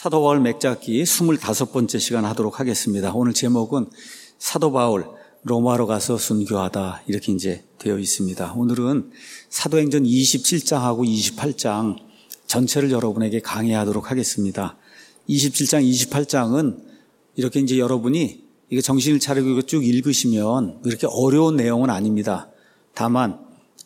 사도 바울 맥잡기 25번째 시간 하도록 하겠습니다. 오늘 제목은 사도 바울 로마로 가서 순교하다 이렇게 이제 되어 있습니다. 오늘은 사도행전 27장하고 28장 전체를 여러분에게 강의하도록 하겠습니다. 27장, 28장은 이렇게 이제 여러분이 이게 정신을 차리고 이거 쭉 읽으시면 이렇게 어려운 내용은 아닙니다. 다만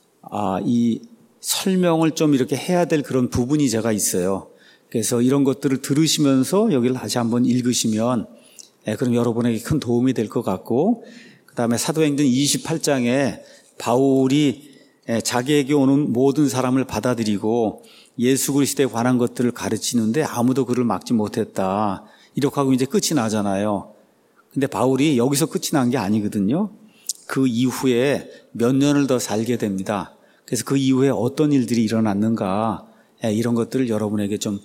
이 설명을 좀 이렇게 해야 될 그런 부분이 제가 있어요. 그래서 이런 것들을 들으시면서 여기를 다시 한번 읽으시면 그럼 여러분에게 큰 도움이 될 것 같고, 그 다음에 사도행전 28장에 바울이 자기에게 오는 모든 사람을 받아들이고 예수 그리스도에 관한 것들을 가르치는데 아무도 그를 막지 못했다, 이렇게 하고 이제 끝이 나잖아요. 근데 바울이 여기서 끝이 난 게 아니거든요. 그 이후에 몇 년을 더 살게 됩니다. 그래서 그 이후에 어떤 일들이 일어났는가, 이런 것들을 여러분에게 좀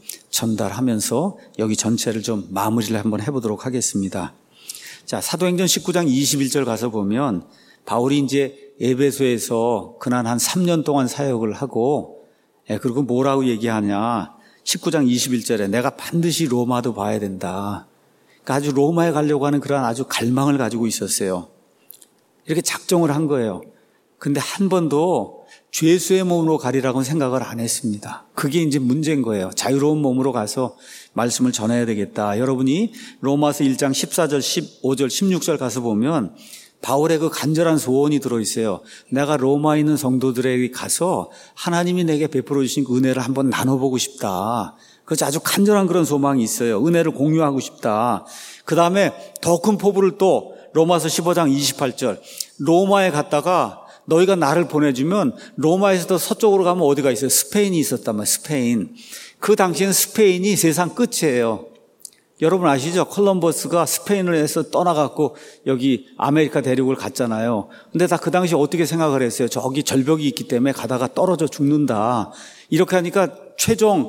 전달하면서 여기 전체를 좀 마무리를 한번 해보도록 하겠습니다. 자, 사도행전 19장 21절 가서 보면 바울이 이제 에베소에서 그날 한 3년 동안 사역을 하고, 그리고 뭐라고 얘기하냐, 19장 21절에 내가 반드시 로마도 봐야 된다. 그러니까 아주 로마에 가려고 하는 그런 아주 갈망을 가지고 있었어요. 이렇게 작정을 한 거예요. 근데 한 번도 죄수의 몸으로 가리라고는 생각을 안 했습니다. 그게 이제 문제인 거예요. 자유로운 몸으로 가서 말씀을 전해야 되겠다. 여러분이 로마서 1장 14절, 15절, 16절 가서 보면 바울의 그 간절한 소원이 들어있어요. 내가 로마에 있는 성도들에게 가서 하나님이 내게 베풀어 주신 그 은혜를 한번 나눠보고 싶다. 그래서 아주 간절한 그런 소망이 있어요. 은혜를 공유하고 싶다. 그 다음에 더 큰 포부를 또 로마서 15장 28절, 로마에 갔다가 너희가 나를 보내주면 로마에서 더 서쪽으로 가면 어디가 있어요? 스페인이 있었단 말이에요. 스페인. 그 당시에는 스페인이 세상 끝이에요. 여러분 아시죠? 콜럼버스가 스페인을 해서 떠나갖고 여기 아메리카 대륙을 갔잖아요. 근데 다 그 당시에 어떻게 생각을 했어요? 저기 절벽이 있기 때문에 가다가 떨어져 죽는다. 이렇게 하니까 최종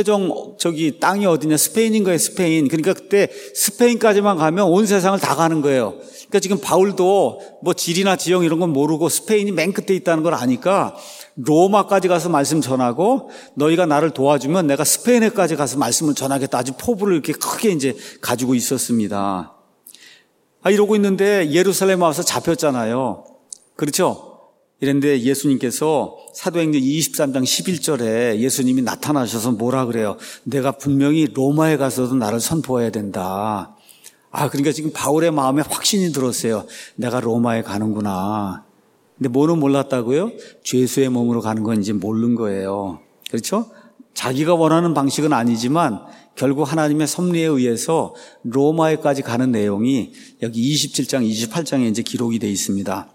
저기 땅이 어디냐? 스페인인 거예요, 스페인. 그러니까 그때 스페인까지만 가면 온 세상을 다 가는 거예요. 그러니까 지금 바울도 뭐 지리나 지형 이런 건 모르고 스페인이 맨 끝에 있다는 걸 아니까 로마까지 가서 말씀 전하고, 너희가 나를 도와주면 내가 스페인에까지 가서 말씀을 전하겠다. 아주 포부를 이렇게 크게 이제 가지고 있었습니다. 이러고 있는데 예루살렘에 와서 잡혔잖아요. 그렇죠? 이랬는데 예수님께서 사도행전 23장 11절에 예수님이 나타나셔서 뭐라 그래요? 내가 분명히 로마에 가서도 나를 선포해야 된다. 그러니까 지금 바울의 마음에 확신이 들었어요. 내가 로마에 가는구나. 근데 뭐는 몰랐다고요? 죄수의 몸으로 가는 건 이제 모르는 거예요. 그렇죠? 자기가 원하는 방식은 아니지만 결국 하나님의 섭리에 의해서 로마에까지 가는 내용이 여기 27장, 28장에 이제 기록이 되어 있습니다.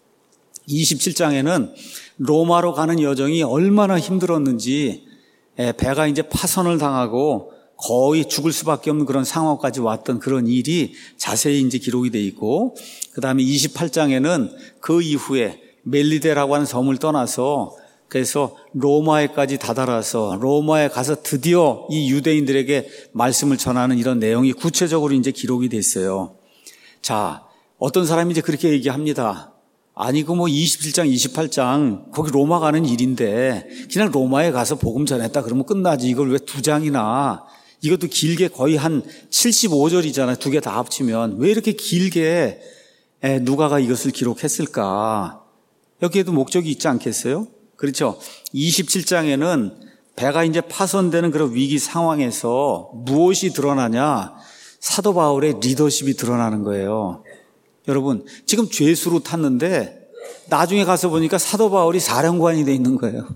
27장에는 로마로 가는 여정이 얼마나 힘들었는지, 배가 이제 파선을 당하고 거의 죽을 수밖에 없는 그런 상황까지 왔던 그런 일이 자세히 이제 기록이 되어 있고, 그 다음에 28장에는 그 이후에 멜리데라고 하는 섬을 떠나서 그래서 로마에까지 다다라서 로마에 가서 드디어 이 유대인들에게 말씀을 전하는 이런 내용이 구체적으로 이제 기록이 됐어요. 자, 어떤 사람이 이제 그렇게 얘기합니다. 아니, 그 뭐 27장, 28장, 거기 로마 가는 일인데 그냥 로마에 가서 복음 전했다 그러면 끝나지. 이걸 왜 2장이나, 이것도 길게 거의 한 75절이잖아요. 두 개 다 합치면. 왜 이렇게 길게 누가가 이것을 기록했을까? 여기에도 목적이 있지 않겠어요? 그렇죠? 27장에는 배가 이제 파손되는 그런 위기 상황에서 무엇이 드러나냐? 사도 바울의 리더십이 드러나는 거예요. 여러분, 지금 죄수로 탔는데 나중에 가서 보니까 사도 바울이 사령관이 돼 있는 거예요.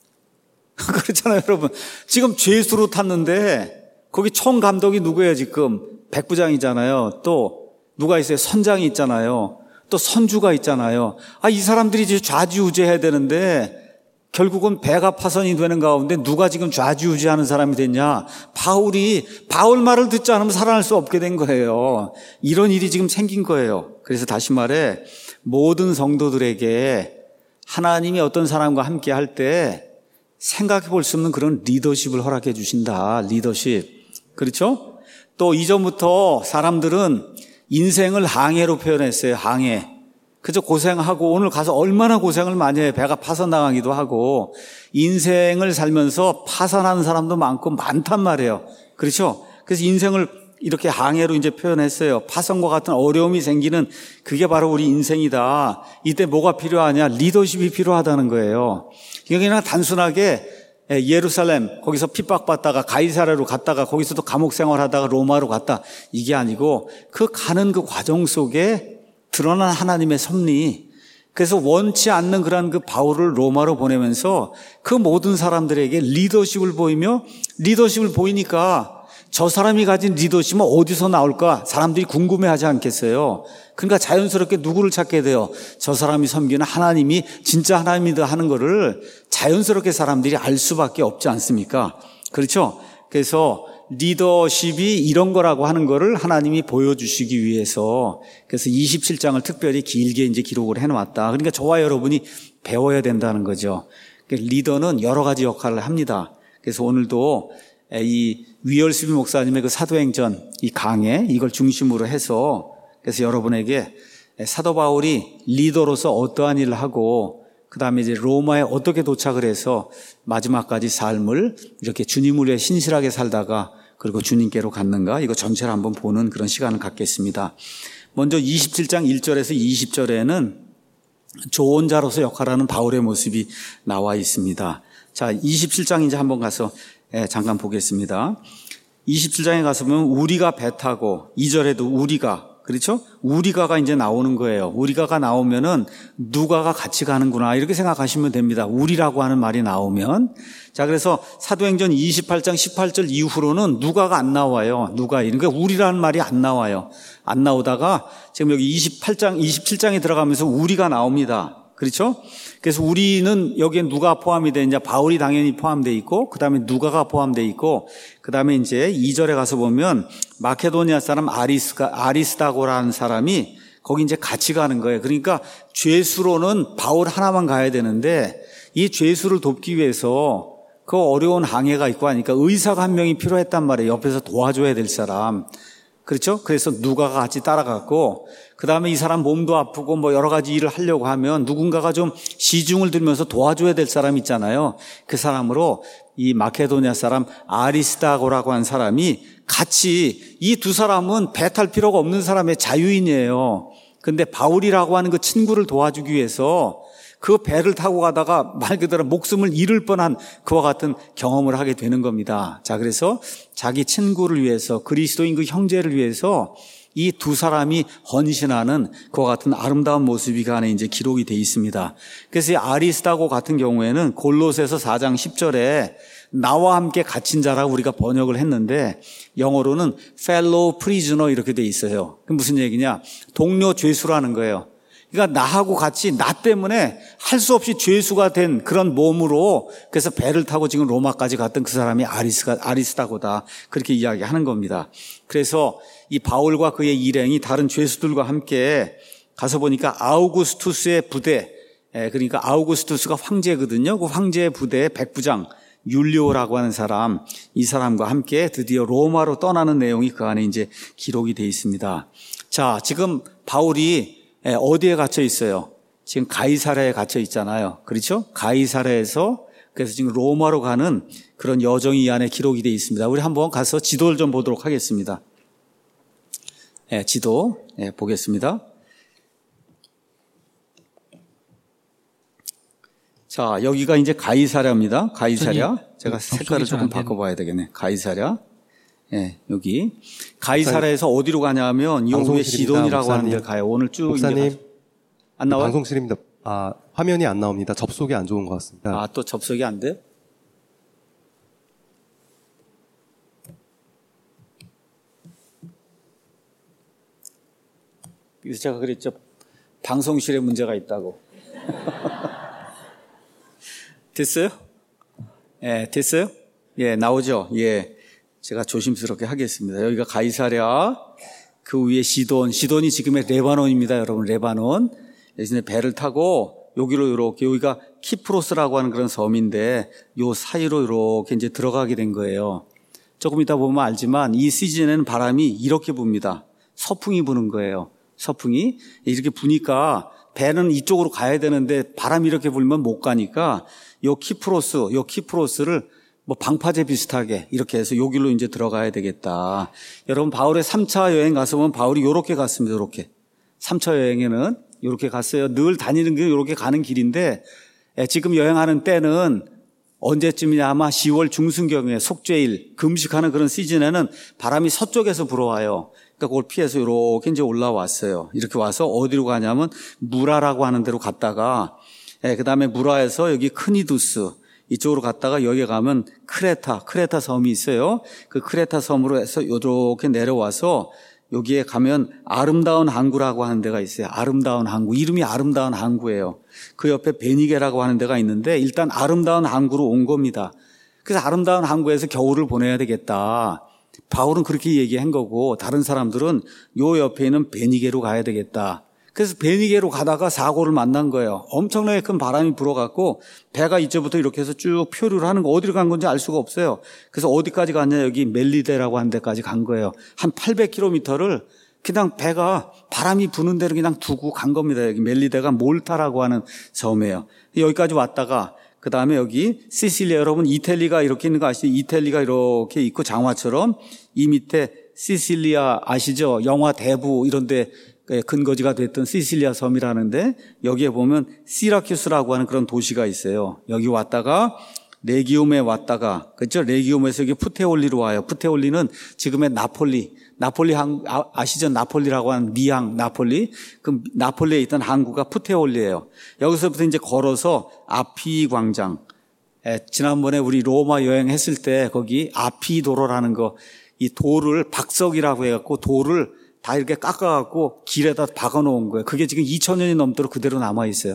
그렇잖아요, 여러분. 지금 죄수로 탔는데 거기 총감독이 누구예요, 지금? 백부장이잖아요. 또 누가 있어요? 선장이 있잖아요. 또 선주가 있잖아요. 이 사람들이 이제 좌지우지해야 되는데 결국은 배가 파손이 되는 가운데 누가 지금 좌지우지하는 사람이 됐냐? 바울 말을 듣지 않으면 살아날 수 없게 된 거예요. 이런 일이 지금 생긴 거예요. 그래서 다시 말해, 모든 성도들에게 하나님이 어떤 사람과 함께 할 때 생각해 볼 수 없는 그런 리더십을 허락해 주신다. 리더십. 그렇죠? 또 이전부터 사람들은 인생을 항해로 표현했어요. 항해. 그저 고생하고 오늘 가서 얼마나 고생을 많이 해요. 배가 파손당하기도 하고 인생을 살면서 파산하는 사람도 많고 많단 말이에요. 그렇죠? 그래서 인생을 이렇게 항해로 이제 표현했어요. 파선과 같은 어려움이 생기는 그게 바로 우리 인생이다. 이때 뭐가 필요하냐? 리더십이 필요하다는 거예요. 이게 그냥 단순하게 예루살렘 거기서 핍박받다가 가이사랴로 갔다가 거기서도 감옥 생활하다가 로마로 갔다 이게 아니고 그 가는 그 과정 속에 드러난 하나님의 섭리, 그래서 원치 않는 그런 그 바울을 로마로 보내면서 그 모든 사람들에게 리더십을 보이며, 리더십을 보이니까 저 사람이 가진 리더십은 어디서 나올까 사람들이 궁금해하지 않겠어요. 그러니까 자연스럽게 누구를 찾게 돼요? 저 사람이 섬기는 하나님이 진짜 하나님이다 하는 거를 자연스럽게 사람들이 알 수밖에 없지 않습니까? 그렇죠? 그래서 리더십이 이런 거라고 하는 거를 하나님이 보여주시기 위해서 그래서 27장을 특별히 길게 이제 기록을 해놓았다. 그러니까 저와 여러분이 배워야 된다는 거죠. 리더는 여러 가지 역할을 합니다. 그래서 오늘도 이 위얼스비 목사님의 그 사도행전 이 강해 이걸 중심으로 해서 그래서 여러분에게 사도 바울이 리더로서 어떠한 일을 하고 그 다음에 이제 로마에 어떻게 도착을 해서 마지막까지 삶을 이렇게 주님을 위해 신실하게 살다가 그리고 주님께로 갔는가 이거 전체를 한번 보는 그런 시간을 갖겠습니다. 먼저 27장 1절에서 20절에는 조언자로서 역할하는 바울의 모습이 나와 있습니다. 자, 27장 이제 한번 가서 잠깐 보겠습니다. 27장에 가서 보면 우리가 배 타고 2절에도 우리가 그렇죠? 우리가가 이제 나오는 거예요. 우리가가 나오면은 누가가 같이 가는구나 이렇게 생각하시면 됩니다. 우리라고 하는 말이 나오면 자 그래서 사도행전 28장 18절 이후로는 누가가 안 나와요. 누가 그러니까 우리라는 말이 안 나와요. 안 나오다가 지금 여기 27장에 들어가면서 우리가 나옵니다. 그렇죠? 그래서 우리는 여기에 누가 포함이 되느냐? 바울이 당연히 포함되어 있고 그다음에 누가가 포함되어 있고 그다음에 이제 2절에 가서 보면 마케도니아 사람 아리스다고라는 사람이 거기 이제 같이 가는 거예요. 그러니까 죄수로는 바울 하나만 가야 되는데 이 죄수를 돕기 위해서 그 어려운 항해가 있고 하니까 의사가 한 명이 필요했단 말이에요. 옆에서 도와줘야 될 사람. 그렇죠? 그래서 누가가 같이 따라갔고 그 다음에 이 사람 몸도 아프고 뭐 여러 가지 일을 하려고 하면 누군가가 좀 시중을 들면서 도와줘야 될 사람 있잖아요. 그 사람으로 이 마케도니아 사람 아리스다고라고 한 사람이 같이 이 두 사람은 배 탈 필요가 없는 사람의 자유인이에요. 근데 바울이라고 하는 그 친구를 도와주기 위해서 그 배를 타고 가다가 말 그대로 목숨을 잃을 뻔한 그와 같은 경험을 하게 되는 겁니다. 자, 그래서 자기 친구를 위해서 그리스도인 그 형제를 위해서 이 두 사람이 헌신하는 그와 같은 아름다운 모습이 그 안에 이제 기록이 되어 있습니다. 그래서 이 아리스다고 같은 경우에는 골로새서 4장 10절에 나와 함께 갇힌 자라고 우리가 번역을 했는데 영어로는 fellow prisoner 이렇게 되어 있어요. 그 무슨 얘기냐? 동료 죄수라는 거예요. 그러니까 나하고 같이 나 때문에 할 수 없이 죄수가 된 그런 몸으로 그래서 배를 타고 지금 로마까지 갔던 그 사람이 아리스다고다. 그렇게 이야기하는 겁니다. 그래서 이 바울과 그의 일행이 다른 죄수들과 함께 가서 보니까 아우구스투스의 부대, 그러니까 아우구스투스가 황제거든요. 그 황제의 부대의 백부장 율리오라고 하는 사람, 이 사람과 함께 드디어 로마로 떠나는 내용이 그 안에 이제 기록이 되어 있습니다. 자, 지금 바울이 어디에 갇혀 있어요? 지금 가이사랴에 갇혀 있잖아요. 그렇죠? 가이사랴에서 그래서 지금 로마로 가는 그런 여정이 이 안에 기록이 되어 있습니다. 우리 한번 가서 지도를 좀 보도록 하겠습니다. 지도 보겠습니다. 자, 여기가 이제 가이사랴입니다. 가이사랴. 제가 색깔을 조금 바꿔봐야 되겠네. 가이사랴. 여기 가이사랴에서 어디로 가냐면 요 위에 시돈이라고 하는 데 가요. 오늘 쭉 목사님 안 나와요? 방송실입니다. 화면이 안 나옵니다. 접속이 안 좋은 것 같습니다. 또 접속이 안 돼요? 그래서 제가 그랬죠. 방송실에 문제가 있다고. 됐어요? 됐어요? 나오죠? 제가 조심스럽게 하겠습니다. 여기가 가이사랴, 그 위에 시돈이 지금의 레바논입니다, 여러분. 레바논. 예전에 배를 타고 여기로 이렇게, 여기가 키프로스라고 하는 그런 섬인데 요 사이로 이렇게 이제 들어가게 된 거예요. 조금 이따 보면 알지만 이 시즌에는 바람이 이렇게 부니다. 서풍이 부는 거예요. 서풍이 이렇게 부니까 배는 이쪽으로 가야 되는데 바람이 이렇게 불면 못 가니까 요 키프로스를 뭐 방파제 비슷하게 이렇게 해서 요 길로 이제 들어가야 되겠다. 여러분 바울의 3차 여행 가서 보면 바울이 요렇게 갔습니다. 요렇게. 3차 여행에는 요렇게 갔어요. 늘 다니는 게 요렇게 가는 길인데 지금 여행하는 때는 언제쯤이냐 아마 10월 중순경에 속죄일 금식하는 그런 시즌에는 바람이 서쪽에서 불어와요. 그러니까 그걸 피해서 이렇게 이제 올라왔어요. 이렇게 와서 어디로 가냐면 무라라고 하는 데로 갔다가 그다음에 무라에서 여기 크니두스 이쪽으로 갔다가 여기 가면 크레타 섬이 있어요. 그 크레타 섬으로 해서 이렇게 내려와서 여기에 가면 아름다운 항구라고 하는 데가 있어요. 아름다운 항구. 이름이 아름다운 항구예요. 그 옆에 베니게라고 하는 데가 있는데 일단 아름다운 항구로 온 겁니다. 그래서 아름다운 항구에서 겨울을 보내야 되겠다. 바울은 그렇게 얘기한 거고 다른 사람들은 요 옆에 있는 베니게로 가야 되겠다. 그래서 베니게로 가다가 사고를 만난 거예요. 엄청나게 큰 바람이 불어갖고 배가 이제부터 이렇게 해서 쭉 표류를 하는 거 어디로 간 건지 알 수가 없어요. 그래서 어디까지 갔냐 여기 멜리데라고 하는 데까지 간 거예요. 한 800km를 그냥 배가 바람이 부는 대로 그냥 두고 간 겁니다. 여기 멜리데가 몰타라고 하는 섬이에요. 여기까지 왔다가 그 다음에 여기 시실리아 여러분 이탈리아가 이렇게 있는 거 아시죠? 이탈리아가 이렇게 있고 장화처럼 이 밑에 시실리아 아시죠? 영화 대부 이런 데 근거지가 됐던 시실리아 섬이라는데 여기에 보면 시라큐스라고 하는 그런 도시가 있어요. 여기 왔다가 레기움에 왔다가 그렇죠? 레기움에서 여기 푸테올리로 와요. 푸테올리는 지금의 나폴리 아시죠? 나폴리라고 하는 미항 나폴리. 그 나폴리에 있던 항구가 푸테올리예요. 여기서부터 이제 걸어서 아피 광장. 지난번에 우리 로마 여행했을 때 거기 아피 도로라는 거 이 돌을 박석이라고 해갖고 돌을 다 이렇게 깎아갖고 길에다 박아놓은 거예요. 그게 지금 2000년이 넘도록 그대로 남아있어요.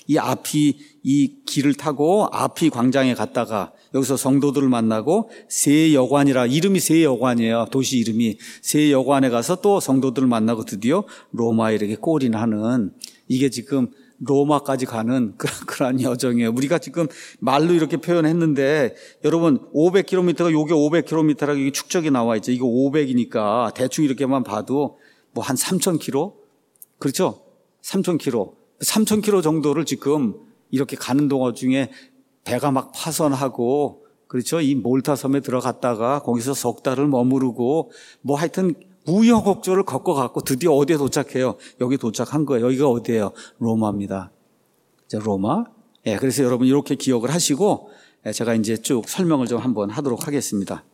이 길을 타고 아피 광장에 갔다가 여기서 성도들을 만나고 세여관이라 이름이 세여관이에요. 도시 이름이 세여관에 가서 또 성도들을 만나고 드디어 로마에 이렇게 꼴이나 하는 이게 지금 로마까지 가는 그런 여정이에요. 우리가 지금 말로 이렇게 표현했는데 여러분 500km가 요게 500km라고 이게 축적이 나와 있죠. 이거 500이니까 대충 이렇게만 봐도 뭐 한 3,000km? 그렇죠? 3,000km. 3,000km 정도를 지금 이렇게 가는 동안 중에 배가 막 파선하고 그렇죠? 이 몰타 섬에 들어갔다가 거기서 석 달을 머무르고 뭐 하여튼 우여곡절을 겪어갖고 드디어 어디에 도착해요? 여기 도착한 거예요. 여기가 어디예요? 로마입니다. 로마. 그래서 여러분 이렇게 기억을 하시고 제가 이제 쭉 설명을 좀 한번 하도록 하겠습니다.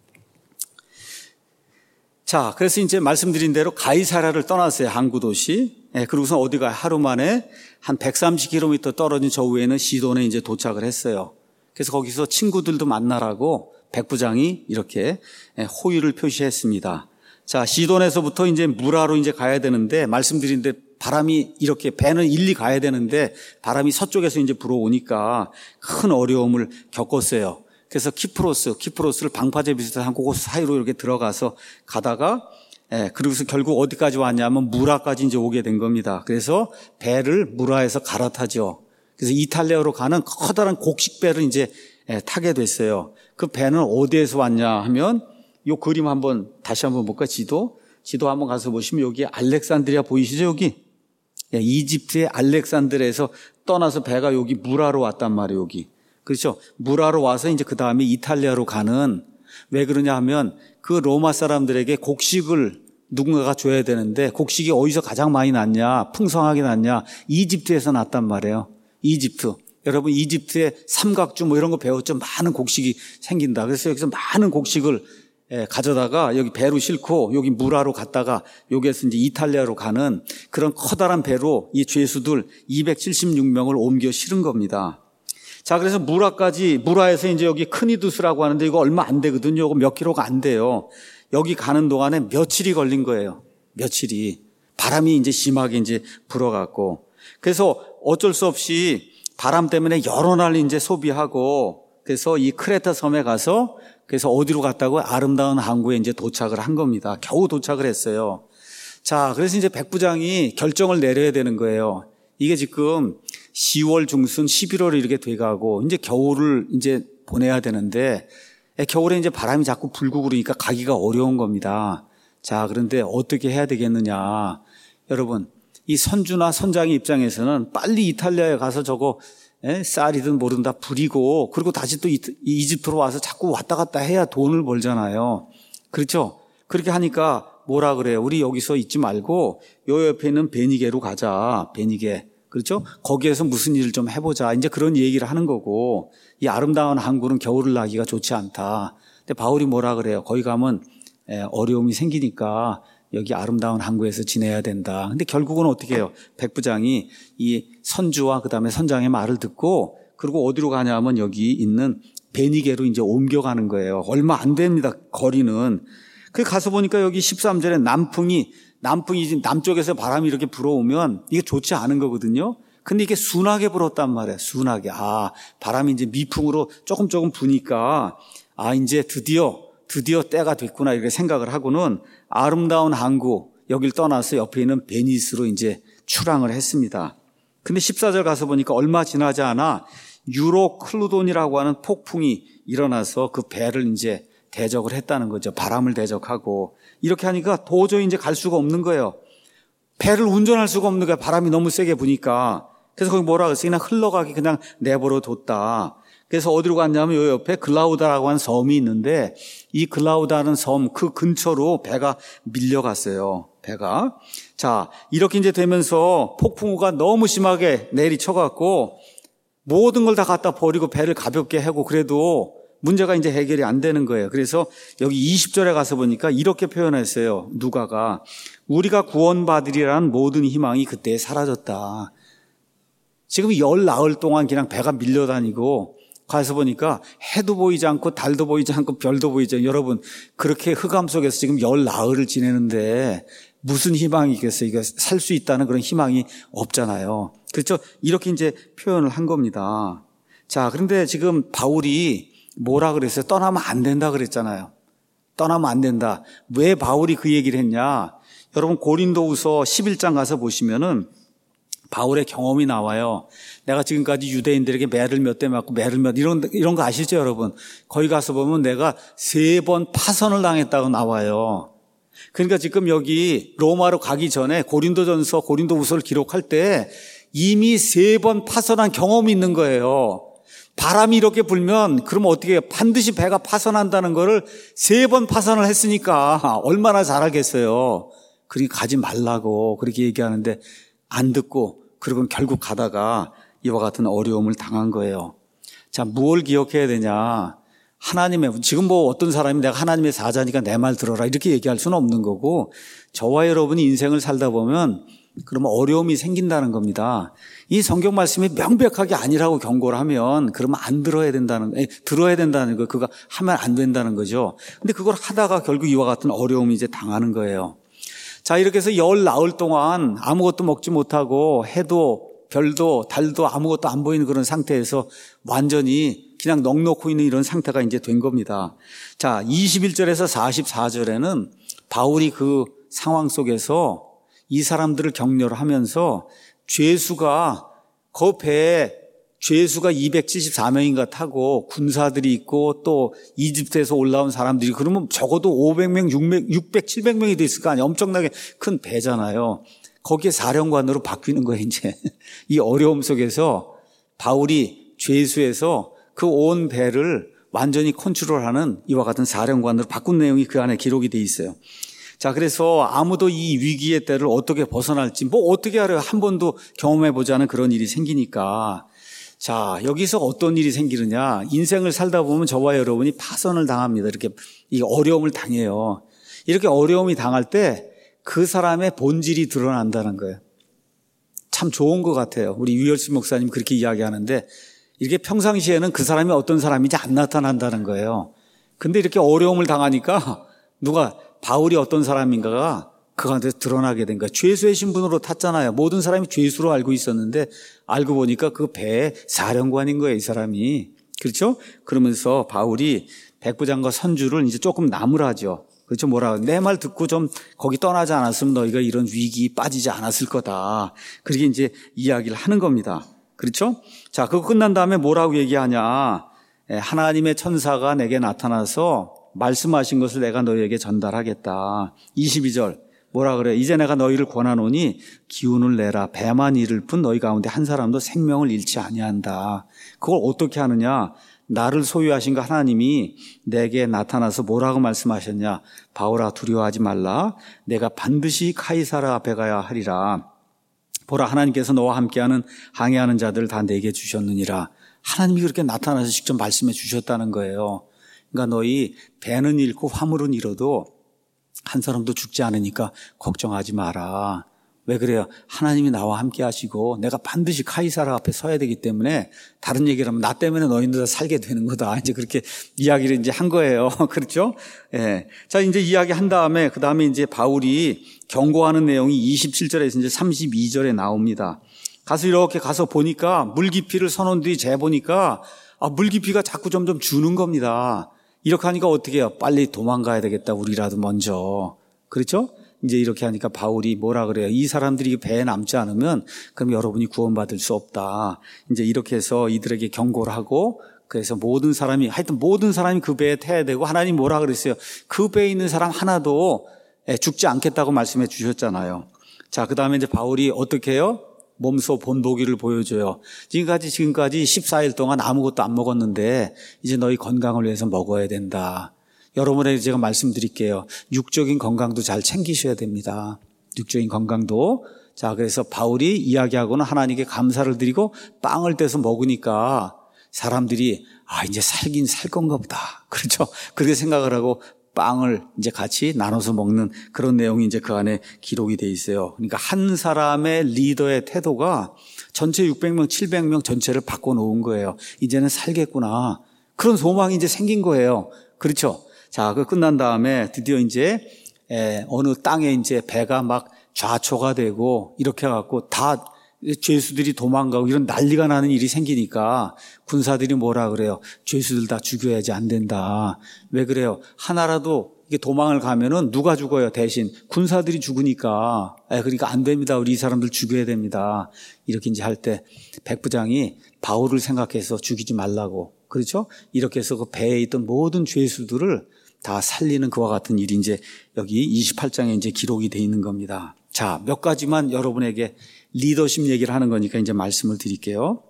자, 그래서 이제 말씀드린 대로 가이사랴를 떠났어요. 항구 도시. 그리고서 어디가 하루 만에 한 130km 떨어진 저 위에는 시돈에 이제 도착을 했어요. 그래서 거기서 친구들도 만나라고 백부장이 이렇게 호의를 표시했습니다. 자, 시돈에서부터 이제 무라로 이제 가야 되는데 말씀드린 데 바람이 이렇게 배는 일리 가야 되는데 바람이 서쪽에서 이제 불어오니까 큰 어려움을 겪었어요. 그래서 키프로스를 방파제 비슷한 그곳 사이로 이렇게 들어가서 가다가 그리고서 결국 어디까지 왔냐면 무라까지 이제 오게 된 겁니다. 그래서 배를 무라에서 갈아타죠. 그래서 이탈리아로 가는 커다란 곡식배를 이제 타게 됐어요. 그 배는 어디에서 왔냐 하면 요 그림 다시 한번 볼까? 지도 한번 가서 보시면 여기 알렉산드리아 보이시죠? 여기 이집트의 알렉산드리아에서 떠나서 배가 여기 무라로 왔단 말이에요. 여기 그렇죠? 무라로 와서 이제 그 다음에 이탈리아로 가는 왜 그러냐 하면 그 로마 사람들에게 곡식을 누군가가 줘야 되는데 곡식이 어디서 가장 많이 났냐? 풍성하게 났냐? 이집트에서 났단 말이에요. 이집트. 여러분 이집트의 삼각주 뭐 이런 거 배웠죠? 많은 곡식이 생긴다. 그래서 여기서 많은 곡식을 가져다가 여기 배로 싣고 여기 무라로 갔다가 여기에서 이제 이탈리아로 가는 그런 커다란 배로 이 죄수들 276명을 옮겨 실은 겁니다. 자, 그래서 무라에서 이제 여기 크니두스라고 하는데 이거 얼마 안 되거든요. 이거 몇 킬로가 안 돼요. 여기 가는 동안에 며칠이 걸린 거예요. 며칠이. 바람이 이제 심하게 이제 불어갖고. 그래서 어쩔 수 없이 바람 때문에 여러 날 이제 소비하고 그래서 이 크레타 섬에 가서 그래서 어디로 갔다고 아름다운 항구에 이제 도착을 한 겁니다. 겨우 도착을 했어요. 자, 그래서 이제 백부장이 결정을 내려야 되는 거예요. 이게 지금 10월 중순 11월에 이렇게 돼가고 이제 겨울을 이제 보내야 되는데 겨울에 이제 바람이 자꾸 불고 그러니까 가기가 어려운 겁니다. 자, 그런데 어떻게 해야 되겠느냐. 여러분, 이 선주나 선장의 입장에서는 빨리 이탈리아에 가서 저거 쌀이든 뭐든 다 부리고 그리고 다시 또 이집트로 와서 자꾸 왔다 갔다 해야 돈을 벌잖아요. 그렇죠? 그렇게 하니까 뭐라 그래요? 우리 여기서 있지 말고 요 옆에 있는 베니게로 가자. 베니게. 그렇죠? 거기에서 무슨 일을 좀 해보자. 이제 그런 얘기를 하는 거고 이 아름다운 항구는 겨울을 나기가 좋지 않다. 근데 바울이 뭐라 그래요? 거기 가면 어려움이 생기니까 여기 아름다운 항구에서 지내야 된다. 근데 결국은 어떻게 해요? 백부장이 이 선주와 그다음에 선장의 말을 듣고 그리고 어디로 가냐면 여기 있는 베니게로 이제 옮겨가는 거예요. 얼마 안 됩니다. 거리는. 그 가서 보니까 여기 13절에 남풍이 지금 남쪽에서 바람이 이렇게 불어오면 이게 좋지 않은 거거든요. 근데 이게 순하게 불었단 말이에요. 순하게. 바람이 이제 미풍으로 조금 부니까 이제 드디어 때가 됐구나 이렇게 생각을 하고는 아름다운 항구 여길 떠나서 옆에 있는 베니스로 이제 출항을 했습니다. 근데 14절 가서 보니까 얼마 지나지 않아 유로클루돈이라고 하는 폭풍이 일어나서 그 배를 이제 대적을 했다는 거죠. 바람을 대적하고 이렇게 하니까 도저히 이제 갈 수가 없는 거예요. 배를 운전할 수가 없는 거예요. 바람이 너무 세게 부니까. 그래서 거기 뭐라 그랬어요? 그냥 흘러가기 그냥 내버려 뒀다. 그래서 어디로 갔냐면 요 옆에 글라우다라고 하는 섬이 있는데 이 글라우다는 섬 그 근처로 배가 밀려갔어요. 배가. 자, 이렇게 이제 되면서 폭풍우가 너무 심하게 내리쳐갖고 모든 걸 다 갖다 버리고 배를 가볍게 하고 그래도 문제가 이제 해결이 안 되는 거예요. 그래서 여기 20절에 가서 보니까 이렇게 표현했어요. 누가가 우리가 구원받으리라는 모든 희망이 그때 사라졌다. 지금 열 나흘 동안 그냥 배가 밀려다니고 가서 보니까 해도 보이지 않고 달도 보이지 않고 별도 보이지 않고 여러분 그렇게 흑암 속에서 지금 열 나흘을 지내는데 무슨 희망이 있겠어요? 이거 살 수 있다는 그런 희망이 없잖아요. 그렇죠? 이렇게 이제 표현을 한 겁니다. 자, 그런데 지금 바울이 뭐라 그랬어요? 떠나면 안 된다 그랬잖아요. 떠나면 안 된다. 왜 바울이 그 얘기를 했냐? 여러분 고린도후서 11장 가서 보시면은 바울의 경험이 나와요. 내가 지금까지 유대인들에게 매를 몇 대 맞고 매를 이런 거 아시죠, 여러분? 거기 가서 보면 내가 3번 파선을 당했다고 나와요. 그러니까 지금 여기 로마로 가기 전에 고린도후서를 기록할 때 이미 3번 파선한 경험이 있는 거예요. 바람이 이렇게 불면 그럼 어떻게 해요? 반드시 배가 파선한다는 거를 3번 파선을 했으니까 얼마나 잘 알겠어요. 그러니까 가지 말라고 그렇게 얘기하는데 안 듣고 그리고 결국 가다가 이와 같은 어려움을 당한 거예요. 자, 무엇을 기억해야 되냐? 지금 어떤 사람이 내가 하나님의 사자니까 내 말 들어라 이렇게 얘기할 수는 없는 거고 저와 여러분이 인생을 살다 보면 그러면 어려움이 생긴다는 겁니다. 이 성경 말씀이 명백하게 아니라고 경고를 하면 그러면 들어야 된다는 거, 그거 하면 안 된다는 거죠. 근데 그걸 하다가 결국 이와 같은 어려움이 이제 당하는 거예요. 자, 이렇게 해서 열 나흘 동안 아무것도 먹지 못하고 해도 별도 달도 아무것도 안 보이는 그런 상태에서 완전히 그냥 넋놓고 있는 이런 상태가 이제 된 겁니다. 자, 21절에서 44절에는 바울이 그 상황 속에서 이 사람들을 격려를 하면서 죄수가 그 배에 죄수가 274명인가 타고 군사들이 있고 또 이집트에서 올라온 사람들이 그러면 적어도 500명, 600, 700명이 돼 있을 거 아니에요. 엄청나게 큰 배잖아요. 거기에 사령관으로 바뀌는 거예요, 이제. 이 어려움 속에서 바울이 죄수에서 그 온 배를 완전히 컨트롤하는 이와 같은 사령관으로 바꾼 내용이 그 안에 기록이 돼 있어요. 자, 그래서 아무도 이 위기의 때를 어떻게 벗어날지 어떻게 알아요? 한 번도 경험해보지 않은 그런 일이 생기니까. 자, 여기서 어떤 일이 생기느냐? 인생을 살다 보면 저와 여러분이 파선을 당합니다. 이렇게 이 어려움을 당해요. 이렇게 어려움이 당할 때 그 사람의 본질이 드러난다는 거예요. 참 좋은 것 같아요. 우리 유열수 목사님 그렇게 이야기하는데 이렇게 평상시에는 그 사람이 어떤 사람인지 안 나타난다는 거예요. 근데 이렇게 어려움을 당하니까 바울이 어떤 사람인가가 그 가운데 드러나게 된 거예요. 죄수의 신분으로 탔잖아요. 모든 사람이 죄수로 알고 있었는데 알고 보니까 그 배의 사령관인 거예요, 이 사람이. 그렇죠? 그러면서 바울이 백부장과 선주를 이제 조금 나무라죠. 그렇죠? 내 말 듣고 좀 거기 떠나지 않았으면 너희가 이런 위기 빠지지 않았을 거다. 그렇게 이제 이야기를 하는 겁니다. 그렇죠? 자, 그거 끝난 다음에 뭐라고 얘기하냐? 하나님의 천사가 내게 나타나서 말씀하신 것을 내가 너희에게 전달하겠다. 22절. 뭐라 그래? 이제 내가 너희를 권하노니 기운을 내라. 배만 잃을 뿐 너희 가운데 한 사람도 생명을 잃지 아니한다. 그걸 어떻게 하느냐? 나를 소유하신 그 하나님이 내게 나타나서 뭐라고 말씀하셨냐? 바울아 두려워하지 말라. 내가 반드시 카이사라 앞에 가야 하리라. 보라 하나님께서 너와 함께하는 항해하는 자들을 다 내게 주셨느니라. 하나님이 그렇게 나타나서 직접 말씀해 주셨다는 거예요. 그러니까 너희 배는 잃고 화물은 잃어도 한 사람도 죽지 않으니까 걱정하지 마라. 왜 그래요? 하나님이 나와 함께 하시고 내가 반드시 카이사라 앞에 서야 되기 때문에 다른 얘기를 하면 나 때문에 너희들 다 살게 되는 거다. 이제 그렇게 이야기를 이제 한 거예요. 그렇죠? 예. 자, 이제 이야기 한 다음에 그 다음에 이제 바울이 경고하는 내용이 27절에서 이제 32절에 나옵니다. 이렇게 가서 보니까 물 깊이를 선원들이 재보니까 물 깊이가 자꾸 점점 주는 겁니다. 이렇게 하니까 어떻게 해요? 빨리 도망가야 되겠다. 우리라도 먼저. 그렇죠? 이제 이렇게 하니까 바울이 뭐라 그래요? 이 사람들이 배에 남지 않으면 그럼 여러분이 구원받을 수 없다. 이제 이렇게 해서 이들에게 경고를 하고 그래서 모든 사람이 그 배에 타야 되고 하나님 뭐라 그랬어요? 그 배에 있는 사람 하나도 죽지 않겠다고 말씀해 주셨잖아요. 자, 그 다음에 이제 바울이 어떻게 해요? 몸소 본보기를 보여줘요. 지금까지 14일 동안 아무것도 안 먹었는데 이제 너희 건강을 위해서 먹어야 된다. 여러분에게 제가 말씀드릴게요. 육적인 건강도 잘 챙기셔야 됩니다. 육적인 건강도. 자, 그래서 바울이 이야기하고는 하나님께 감사를 드리고 빵을 떼서 먹으니까 사람들이 이제 살긴 살 건가 보다. 그렇죠? 그렇게 생각을 하고 빵을 이제 같이 나눠서 먹는 그런 내용이 이제 그 안에 기록이 돼 있어요. 그러니까 한 사람의 리더의 태도가 전체 600명, 700명 전체를 바꿔놓은 거예요. 이제는 살겠구나. 그런 소망이 이제 생긴 거예요. 그렇죠? 자, 그 끝난 다음에 드디어 이제 어느 땅에 이제 배가 막 좌초가 되고 이렇게 해갖고 다 죄수들이 도망가고 이런 난리가 나는 일이 생기니까 군사들이 뭐라 그래요? 죄수들 다 죽여야지 안 된다. 왜 그래요? 하나라도 이게 도망을 가면은 누가 죽어요? 대신 군사들이 죽으니까. 그러니까 안 됩니다. 우리 이 사람들 죽여야 됩니다. 이렇게 이제 할 때 백부장이 바울을 생각해서 죽이지 말라고. 그렇죠? 이렇게 해서 그 배에 있던 모든 죄수들을 다 살리는 그와 같은 일이 이제 여기 28장에 이제 기록이 돼 있는 겁니다. 자, 몇 가지만 여러분에게 리더십 얘기를 하는 거니까 이제 말씀을 드릴게요.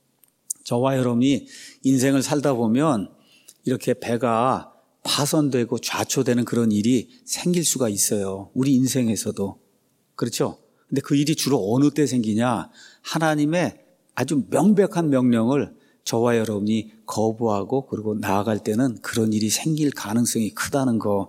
저와 여러분이 인생을 살다 보면 이렇게 배가 파손되고 좌초되는 그런 일이 생길 수가 있어요. 우리 인생에서도. 그렇죠? 근데 그 일이 주로 어느 때 생기냐? 하나님의 아주 명백한 명령을 저와 여러분이 거부하고 그리고 나아갈 때는 그런 일이 생길 가능성이 크다는 거.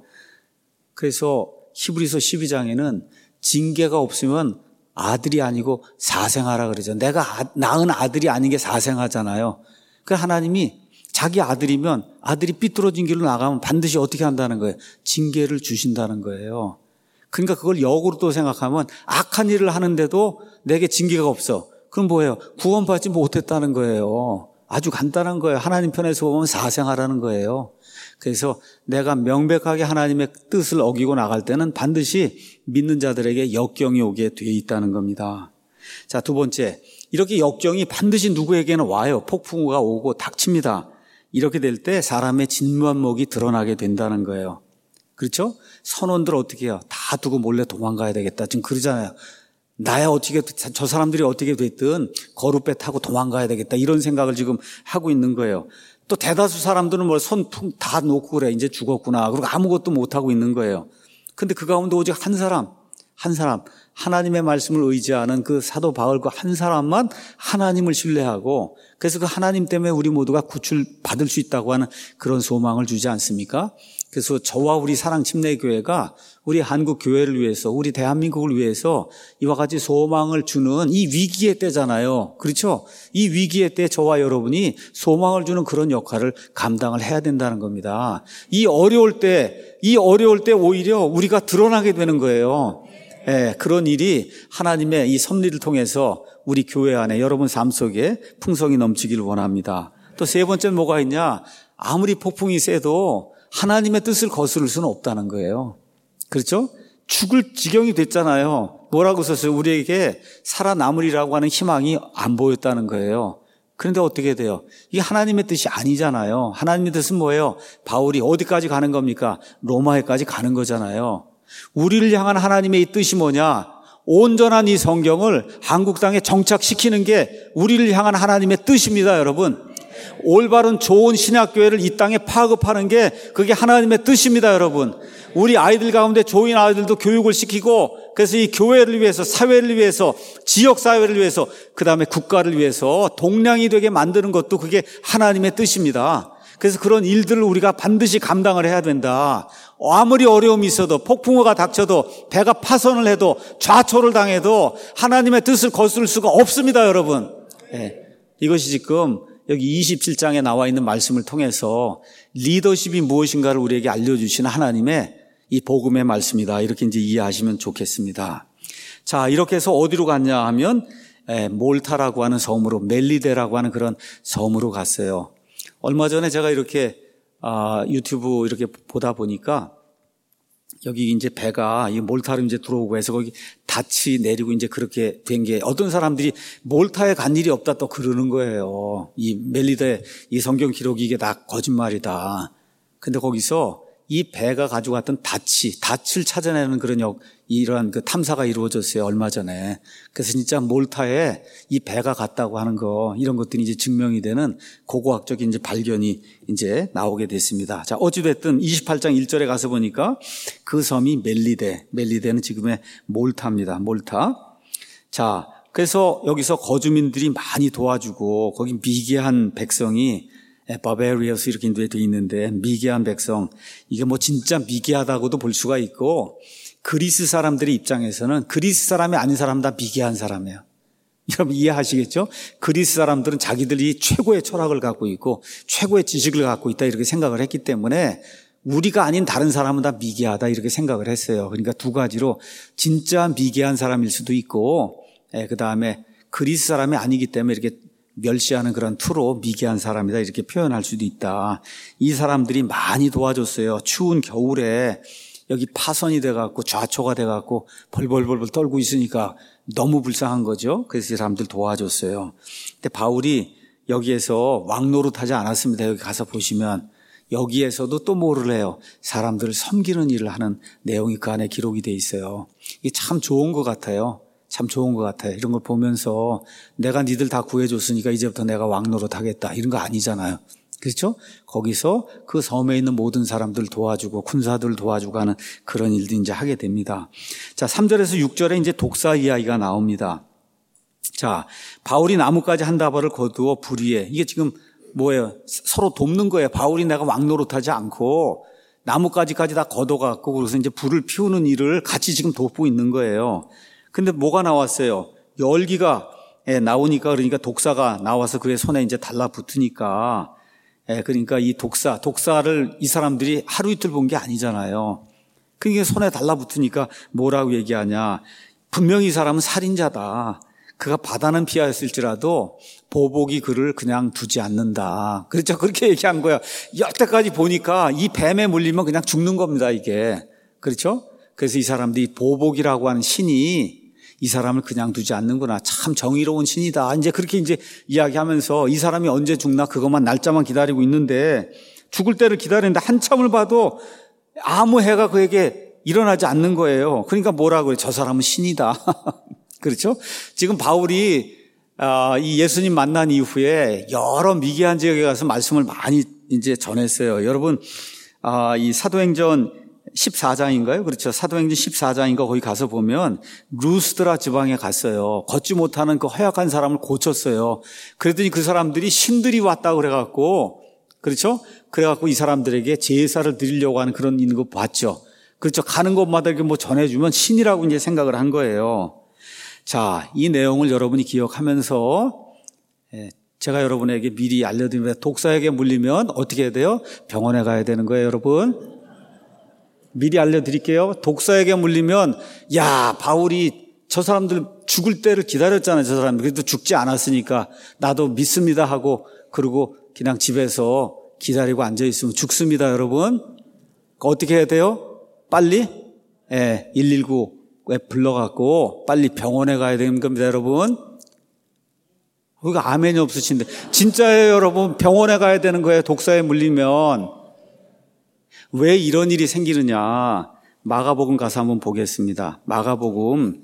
그래서 히브리서 12장에는 징계가 없으면 아들이 아니고 사생아라 그러죠. 내가 낳은 아들이 아닌 게 사생아잖아요. 그 하나님이 자기 아들이면 아들이 삐뚤어진 길로 나가면 반드시 어떻게 한다는 거예요? 징계를 주신다는 거예요. 그러니까 그걸 역으로 또 생각하면 악한 일을 하는데도 내게 징계가 없어. 그럼 뭐예요? 구원받지 못했다는 거예요. 아주 간단한 거예요. 하나님 편에서 보면 사생아라는 거예요. 그래서 내가 명백하게 하나님의 뜻을 어기고 나갈 때는 반드시 믿는 자들에게 역경이 오게 돼 있다는 겁니다. 자, 두 번째, 이렇게 역경이 반드시 누구에게는 와요. 폭풍우가 오고 닥칩니다. 이렇게 될 때 사람의 진면목이 드러나게 된다는 거예요. 그렇죠? 선원들 어떻게 해요? 다 두고 몰래 도망가야 되겠다. 지금 그러잖아요. 나야 어떻게, 저 사람들이 어떻게 됐든 거룻배 타고 도망가야 되겠다. 이런 생각을 지금 하고 있는 거예요. 또 대다수 사람들은 뭐 손 다 놓고 그래. 이제 죽었구나. 그리고 아무것도 못하고 있는 거예요. 근데 그 가운데 오직 한 사람, 하나님의 말씀을 의지하는 그 사도 바울 그 한 사람만 하나님을 신뢰하고 그래서 그 하나님 때문에 우리 모두가 구출받을 수 있다고 하는 그런 소망을 주지 않습니까? 그래서 저와 우리 사랑침례교회가 우리 한국 교회를 위해서 우리 대한민국을 위해서 이와 같이 소망을 주는 이 위기의 때잖아요. 그렇죠? 이 위기의 때 저와 여러분이 소망을 주는 그런 역할을 감당을 해야 된다는 겁니다. 이 어려울 때 오히려 우리가 드러나게 되는 거예요. 그런 일이 하나님의 이 섭리를 통해서 우리 교회 안에 여러분 삶 속에 풍성이 넘치기를 원합니다. 또 세 번째는 뭐가 있냐? 아무리 폭풍이 세도 하나님의 뜻을 거스를 수는 없다는 거예요. 그렇죠? 죽을 지경이 됐잖아요. 뭐라고 썼어요? 우리에게 살아남으리라고 하는 희망이 안 보였다는 거예요. 그런데 어떻게 돼요? 이게 하나님의 뜻이 아니잖아요. 하나님의 뜻은 뭐예요? 바울이 어디까지 가는 겁니까? 로마에까지 가는 거잖아요. 우리를 향한 하나님의 이 뜻이 뭐냐? 온전한 이 성경을 한국 땅에 정착시키는 게 우리를 향한 하나님의 뜻입니다, 여러분. 올바른 좋은 신약교회를 이 땅에 파급하는 게 그게 하나님의 뜻입니다, 여러분. 우리 아이들 가운데 좋은 아이들도 교육을 시키고, 그래서 이 교회를 위해서, 사회를 위해서, 지역사회를 위해서, 그 다음에 국가를 위해서 동량이 되게 만드는 것도 그게 하나님의 뜻입니다. 그래서 그런 일들을 우리가 반드시 감당을 해야 된다. 아무리 어려움이 있어도, 폭풍우가 닥쳐도, 배가 파손을 해도, 좌초를 당해도 하나님의 뜻을 거스를 수가 없습니다, 여러분. 이것이 지금 여기 27장에 나와 있는 말씀을 통해서 리더십이 무엇인가를 우리에게 알려주시는 하나님의 이 복음의 말씀이다. 이렇게 이제 이해하시면 좋겠습니다. 자, 이렇게 해서 어디로 갔냐 하면 몰타라고 하는 섬으로, 멜리데라고 하는 그런 섬으로 갔어요. 얼마 전에 제가 이렇게 유튜브 이렇게 보다 보니까 여기 이제 배가 이 몰타로 이제 들어오고 해서 거기 닻이 내리고 이제 그렇게 된 게, 어떤 사람들이 몰타에 간 일이 없다 또 그러는 거예요. 이 멜리데 이 성경 기록이 이게 다 거짓말이다. 근데 거기서 이 배가 가지고 갔던 닻을 찾아내는 그런 이러한 그 탐사가 이루어졌어요, 얼마 전에. 그래서 진짜 몰타에 이 배가 갔다고 하는 거, 이런 것들이 이제 증명이 되는 고고학적인 이제 발견이 이제 나오게 됐습니다. 자, 어찌됐든 28장 1절에 가서 보니까 그 섬이 멜리데는 지금의 몰타입니다, 몰타. 자, 그래서 여기서 거주민들이 많이 도와주고, 거기 미개한 백성이 바베리어스 이렇게 되어 있는데, 미개한 백성, 이게 뭐 진짜 미개하다고도 볼 수가 있고, 그리스 사람들의 입장에서는 그리스 사람이 아닌 사람 다 미개한 사람이에요. 여러분 이해하시겠죠? 그리스 사람들은 자기들이 최고의 철학을 갖고 있고 최고의 지식을 갖고 있다 이렇게 생각을 했기 때문에 우리가 아닌 다른 사람은 다 미개하다 이렇게 생각을 했어요. 그러니까 두 가지로 진짜 미개한 사람일 수도 있고, 그 다음에 그리스 사람이 아니기 때문에 이렇게 멸시하는 그런 투로 미개한 사람이다 이렇게 표현할 수도 있다. 이 사람들이 많이 도와줬어요. 추운 겨울에 여기 파선이 돼갖고 좌초가 돼갖고 벌벌벌 떨고 있으니까 너무 불쌍한 거죠. 그래서 이 사람들 도와줬어요. 근데 바울이 여기에서 왕노릇하지 않았습니다. 여기 가서 보시면 여기에서도 또 뭐를 해요? 사람들을 섬기는 일을 하는 내용이 그 안에 기록이 돼 있어요. 이게 참 좋은 것 같아요. 참 좋은 것 같아요. 이런 걸 보면서 내가 니들 다 구해줬으니까 이제부터 내가 왕노릇 하겠다 이런 거 아니잖아요. 그렇죠? 거기서 그 섬에 있는 모든 사람들 도와주고 군사들 도와주고 하는 그런 일도 이제 하게 됩니다. 자, 3절에서 6절에 이제 독사 이야기가 나옵니다. 자, 바울이 나뭇가지 한 다발을 거두어 불 위에, 이게 지금 뭐예요? 서로 돕는 거예요. 바울이 내가 왕노릇하지 않고 나뭇가지까지 다 걷어갖고 그래서 이제 불을 피우는 일을 같이 지금 돕고 있는 거예요. 근데 뭐가 나왔어요? 열기가 나오니까, 그러니까 독사가 나와서 그의 손에 이제 달라붙으니까, 그러니까 이 독사를 이 사람들이 하루 이틀 본 게 아니잖아요. 그러니까 손에 달라붙으니까 뭐라고 얘기하냐. 분명히 이 사람은 살인자다. 그가 바다는 피하였을지라도 보복이 그를 그냥 두지 않는다. 그렇죠. 그렇게 얘기한 거야. 여태까지 보니까 이 뱀에 물리면 그냥 죽는 겁니다, 이게. 그렇죠? 그래서 이 사람들이 보복이라고 하는 신이 이 사람을 그냥 두지 않는구나. 참 정의로운 신이다. 이제 그렇게 이제 이야기하면서 이 사람이 언제 죽나 그것만 날짜만 기다리고 있는데, 죽을 때를 기다리는데 한참을 봐도 아무 해가 그에게 일어나지 않는 거예요. 그러니까 뭐라고 그래? 저 사람은 신이다. 그렇죠? 지금 바울이 이 예수님 만난 이후에 여러 미개한 지역에 가서 말씀을 많이 이제 전했어요. 여러분, 이 사도행전 14장인가요? 그렇죠. 사도행전 14장인가 거기 가서 보면 루스드라 지방에 갔어요. 걷지 못하는 그 허약한 사람을 고쳤어요. 그랬더니 그 사람들이 신들이 왔다고 그래갖고, 그렇죠? 그래갖고 이 사람들에게 제사를 드리려고 하는 그런 있는 거 봤죠. 그렇죠. 가는 곳마다 이렇게 뭐 전해주면 신이라고 이제 생각을 한 거예요. 자, 이 내용을 여러분이 기억하면서 제가 여러분에게 미리 알려드립니다. 독사에게 물리면 어떻게 해야 돼요? 병원에 가야 되는 거예요, 여러분. 미리 알려드릴게요. 독사에게 물리면, 야, 바울이 저 사람들 죽을 때를 기다렸잖아요, 저 사람들. 그래도 죽지 않았으니까 나도 믿습니다 하고, 그리고 그냥 집에서 기다리고 앉아있으면 죽습니다, 여러분. 어떻게 해야 돼요? 빨리 119에 불러갖고 빨리 병원에 가야 되는 겁니다, 여러분. 그러니까 아멘이 없으신데 진짜예요, 여러분. 병원에 가야 되는 거예요, 독사에 물리면. 왜 이런 일이 생기느냐? 마가복음 가서 한번 보겠습니다. 마가복음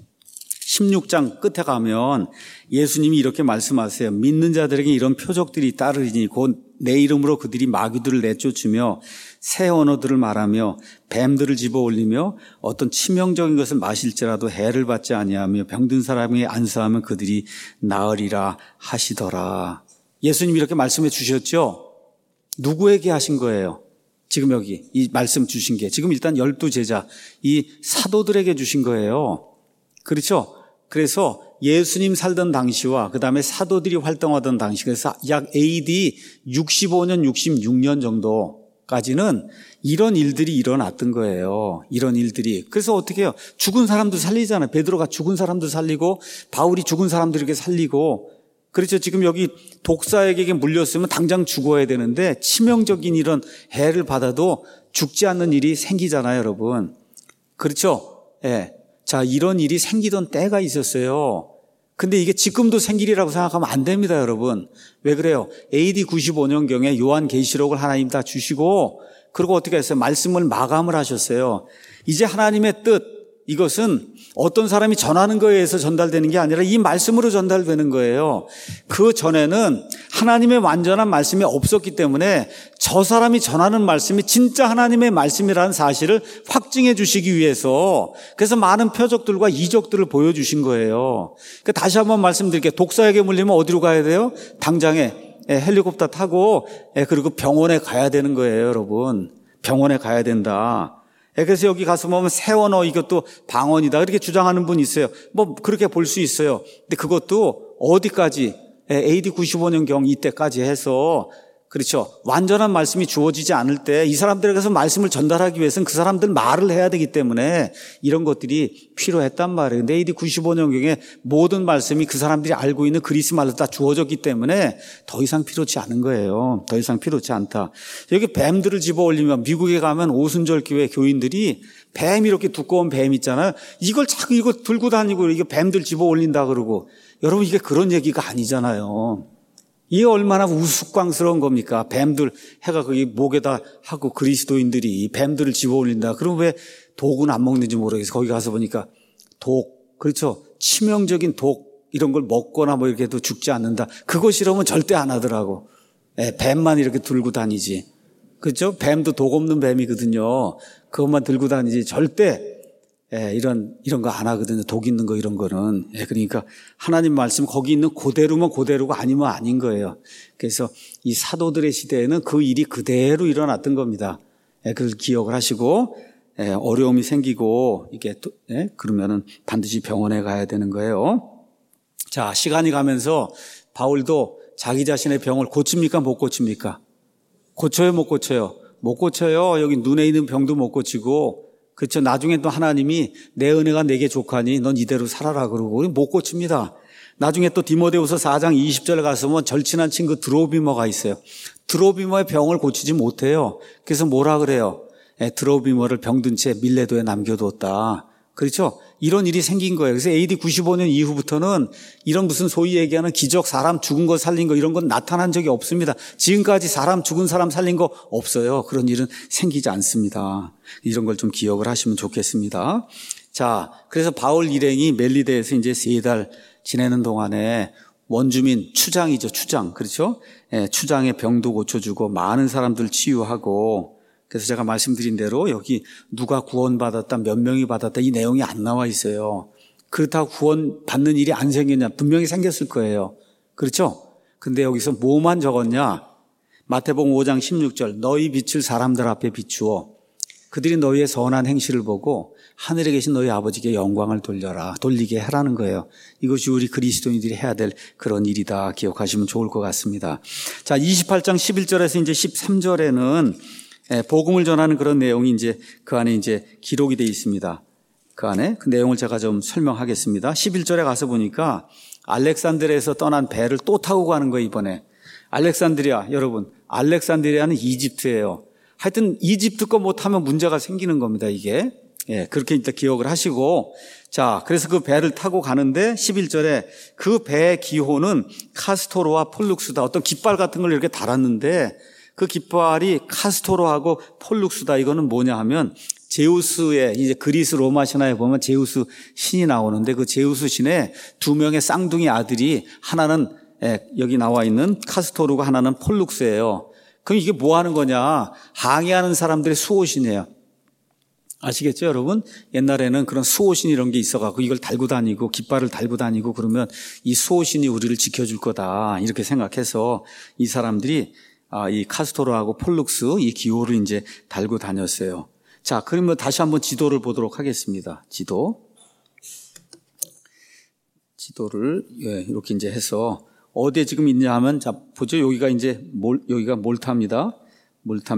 16장 끝에 가면 예수님이 이렇게 말씀하세요. 믿는 자들에게 이런 표적들이 따르리니 곧 내 이름으로 그들이 마귀들을 내쫓으며 새 언어들을 말하며 뱀들을 집어올리며 어떤 치명적인 것을 마실지라도 해를 받지 아니하며 병든 사람이 안수하면 그들이 나으리라 하시더라. 예수님이 이렇게 말씀해 주셨죠? 누구에게 하신 거예요? 지금 여기 이 말씀 주신 게 지금 일단 12제자 이 사도들에게 주신 거예요. 그렇죠? 그래서 예수님 살던 당시와 그 다음에 사도들이 활동하던 당시, 그래서 약 AD 65년, 66년 정도까지는 이런 일들이 일어났던 거예요. 이런 일들이. 그래서 어떻게 해요? 죽은 사람도 살리잖아요. 베드로가 죽은 사람도 살리고 바울이 죽은 사람들에게 살리고. 그렇죠. 지금 여기 독사에게 물렸으면 당장 죽어야 되는데 치명적인 이런 해를 받아도 죽지 않는 일이 생기잖아요, 여러분. 그렇죠? 예. 자, 이런 일이 생기던 때가 있었어요. 근데 이게 지금도 생길이라고 생각하면 안 됩니다, 여러분. 왜 그래요? AD 95년경에 요한계시록을 하나님 다 주시고 그리고 어떻게 했어요? 말씀을 마감을 하셨어요. 이제 하나님의 뜻, 이것은 어떤 사람이 전하는 거에 의해서 전달되는 게 아니라 이 말씀으로 전달되는 거예요. 그 전에는 하나님의 완전한 말씀이 없었기 때문에 저 사람이 전하는 말씀이 진짜 하나님의 말씀이라는 사실을 확증해 주시기 위해서 그래서 많은 표적들과 이적들을 보여주신 거예요. 그러니까 다시 한번 말씀드릴게요. 독사에게 물리면 어디로 가야 돼요? 당장에 헬리콥터 타고 그리고 병원에 가야 되는 거예요, 여러분. 병원에 가야 된다. 그래서 여기 가서 보면 새 언어 이것도 방언이다 이렇게 주장하는 분이 있어요. 뭐 그렇게 볼 수 있어요. 근데 그것도 어디까지 AD 95년경 이때까지 해서 그렇죠. 완전한 말씀이 주어지지 않을 때 이 사람들에게서 말씀을 전달하기 위해서는 그 사람들 말을 해야 되기 때문에 이런 것들이 필요했단 말이에요. 근데 AD 95년경에 모든 말씀이 그 사람들이 알고 있는 그리스 말로 다 주어졌기 때문에 더 이상 필요치 않은 거예요. 더 이상 필요치 않다. 여기 뱀들을 집어올리면 미국에 가면 오순절 교회 교인들이 뱀 이렇게 두꺼운 뱀 있잖아요. 이걸 자꾸 이거 들고 다니고 이게 뱀들 집어올린다 그러고 여러분 이게 그런 얘기가 아니잖아요. 이게 얼마나 우스꽝스러운 겁니까? 뱀들 해가 거기 목에다 하고 그리스도인들이 뱀들을 집어올린다. 그럼 왜 독은 안 먹는지 모르겠어요. 거기 가서 보니까 독, 그렇죠. 치명적인 독 이런 걸 먹거나 뭐 이렇게 해도 죽지 않는다. 그거 싫으면 절대 안 하더라고. 뱀만 이렇게 들고 다니지. 그렇죠? 뱀도 독 없는 뱀이거든요. 그것만 들고 다니지 절대 이런 거 안 하거든요. 독 있는 거 이런 거는. 그러니까 하나님 말씀 거기 있는 그대로면 그대로가 아니면 아닌 거예요. 그래서 이 사도들의 시대에는 그 일이 그대로 일어났던 겁니다. 그걸 기억을 하시고 어려움이 생기고 이게 그러면은 반드시 병원에 가야 되는 거예요. 자, 시간이 가면서 바울도 자기 자신의 병을 고칩니까? 못 고칩니까? 고쳐요? 못 고쳐요? 못 고쳐요. 여기 눈에 있는 병도 못 고치고 그렇죠. 나중에 또 하나님이 내 은혜가 내게 족하니 넌 이대로 살아라 그러고 못 고칩니다. 나중에 또 디모데후서 4장 20절에 가서 보면 절친한 친구 드로비머가 있어요. 드로비머의 병을 고치지 못해요. 그래서 뭐라 그래요? 드로비머를 병든 채 밀레도에 남겨두었다. 그렇죠? 이런 일이 생긴 거예요. 그래서 AD 95년 이후부터는 이런 무슨 소위 얘기하는 기적, 사람 죽은 거 살린 거 이런 건 나타난 적이 없습니다. 지금까지 사람 죽은 사람 살린 거 없어요. 그런 일은 생기지 않습니다. 이런 걸 좀 기억을 하시면 좋겠습니다. 자, 그래서 바울 일행이 멜리데에서 이제 3달 지내는 동안에 원주민 추장이죠. 추장. 그렇죠? 추장의 병도 고쳐주고 많은 사람들 치유하고 그래서 제가 말씀드린 대로 여기 누가 구원받았다, 몇 명이 받았다 이 내용이 안 나와 있어요. 그렇다고 구원받는 일이 안 생겼냐? 분명히 생겼을 거예요. 그렇죠? 근데 여기서 뭐만 적었냐? 마태복음 5장 16절 너희 빛을 사람들 앞에 비추어 그들이 너희의 선한 행실을 보고 하늘에 계신 너희 아버지께 영광을 돌리게 하라는 거예요. 이것이 우리 그리스도인들이 해야 될 그런 일이다. 기억하시면 좋을 것 같습니다. 자, 28장 11절에서 이제 13절에는 복음을 전하는 그런 내용이 이제 그 안에 이제 기록이 되어 있습니다. 그 안에 그 내용을 제가 좀 설명하겠습니다. 11절에 가서 보니까 알렉산드리아에서 떠난 배를 또 타고 가는 거예요, 이번에. 알렉산드리아, 여러분. 알렉산드리아는 이집트예요. 하여튼 이집트 거 못하면 문제가 생기는 겁니다, 이게. 그렇게 일단 기억을 하시고. 자, 그래서 그 배를 타고 가는데 11절에 그 배의 기호는 카스토로와 폴룩스다. 어떤 깃발 같은 걸 이렇게 달았는데 그 깃발이 카스토로하고 폴룩스다. 이거는 뭐냐 하면 제우스의 이제 그리스 로마 신화에 보면 제우스 신이 나오는데 그 제우스 신의 두 명의 쌍둥이 아들이 하나는 여기 나와 있는 카스토르고 하나는 폴룩스예요. 그럼 이게 뭐 하는 거냐? 항해하는 사람들의 수호신이에요. 아시겠죠, 여러분? 옛날에는 그런 수호신 이런 게 있어갖고 이걸 달고 다니고 깃발을 달고 다니고 그러면 이 수호신이 우리를 지켜줄 거다 이렇게 생각해서 이 사람들이 이 카스토르하고 폴룩스 이 기호를 이제 달고 다녔어요. 자, 그러면 다시 한번 지도를 보도록 하겠습니다. 지도를 이렇게 이제 해서 어디에 지금 있냐 하면 자 보죠. 여기가 이제 여기가 몰타입니다. 몰타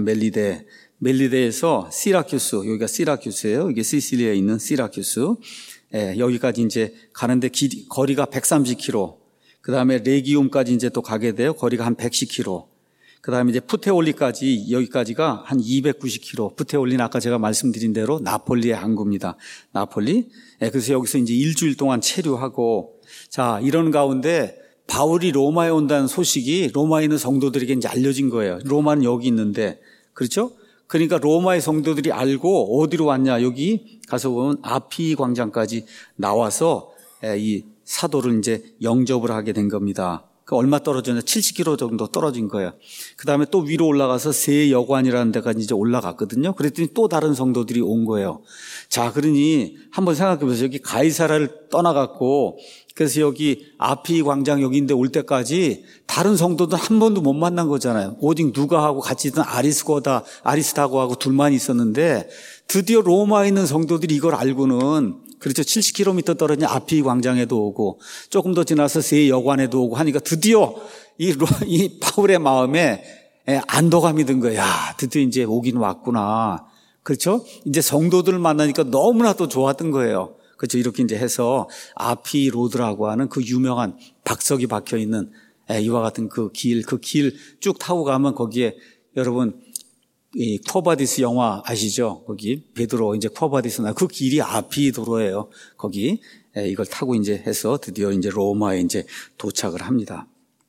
멜리데에서 시라큐스, 여기가 시라큐스예요. 이게 시실리아에 있는 시라큐스. 여기까지 이제 가는데 거리가 130km. 그다음에 레기움까지 이제 또 가게 돼요. 거리가 한 110km. 그다음에 이제 푸테올리까지 여기까지가 한 290km. 푸테올리는 아까 제가 말씀드린 대로 나폴리의 항구입니다. 나폴리. 그래서 여기서 이제 일주일 동안 체류하고 자, 이런 가운데 바울이 로마에 온다는 소식이 로마에 있는 성도들에게 이제 알려진 거예요. 로마는 여기 있는데. 그렇죠? 그러니까 로마의 성도들이 알고 어디로 왔냐? 여기 가서 보면 아피 광장까지 나와서 이 사도를 이제 영접을 하게 된 겁니다. 그 얼마 떨어졌냐? 70km 정도 떨어진 거예요. 그 다음에 또 위로 올라가서 세여관이라는 데까지 이제 올라갔거든요. 그랬더니 또 다른 성도들이 온 거예요. 자, 그러니 한번 생각해 보세요. 여기 가이사라를 떠나갔고, 그래서 여기 아피 광장 여기인데 올 때까지 다른 성도들 한 번도 못 만난 거잖아요. 오직 누가하고 같이 있던 아리스타고하고 둘만 있었는데 드디어 로마에 있는 성도들이 이걸 알고는 그렇죠. 70km 떨어진 아피 광장에도 오고 조금 더 지나서 세여관에도 오고 하니까 드디어 이 바울의 마음에 안도감이 든 거야. 야, 드디어 이제 오긴 왔구나. 그렇죠? 이제 성도들을 만나니까 너무나 또 좋았던 거예요. 그렇죠. 이렇게 이제 해서 아피 로드라고 하는 그 유명한 박석이 박혀 있는 이와 같은 그 길 쭉 타고 가면 거기에 여러분 이 쿼바디스 영화 아시죠? 거기 베드로 이제 쿼바디스 그 길이 아피 도로예요. 거기 이걸 타고 이제 해서 드디어 이제 로마에 이제 도착을 합니다.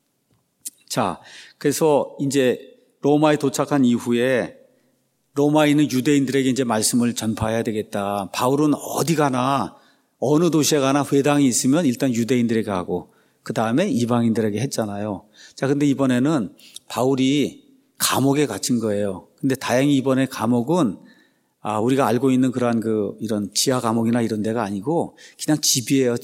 자, 그래서 이제 로마에 도착한 이후에 로마에 있는 유대인들에게 이제 말씀을 전파해야 되겠다. 바울은 어디 가나 어느 도시에 가나 회당이 있으면 일단 유대인들에게 하고 그 다음에 이방인들에게 했잖아요. 자, 근데 이번에는 바울이 감옥에 갇힌 거예요. 근데 다행히 이번에 감옥은 우리가 알고 있는 그러한 이런 지하 감옥이나 이런 데가 아니고 그냥 집이에요,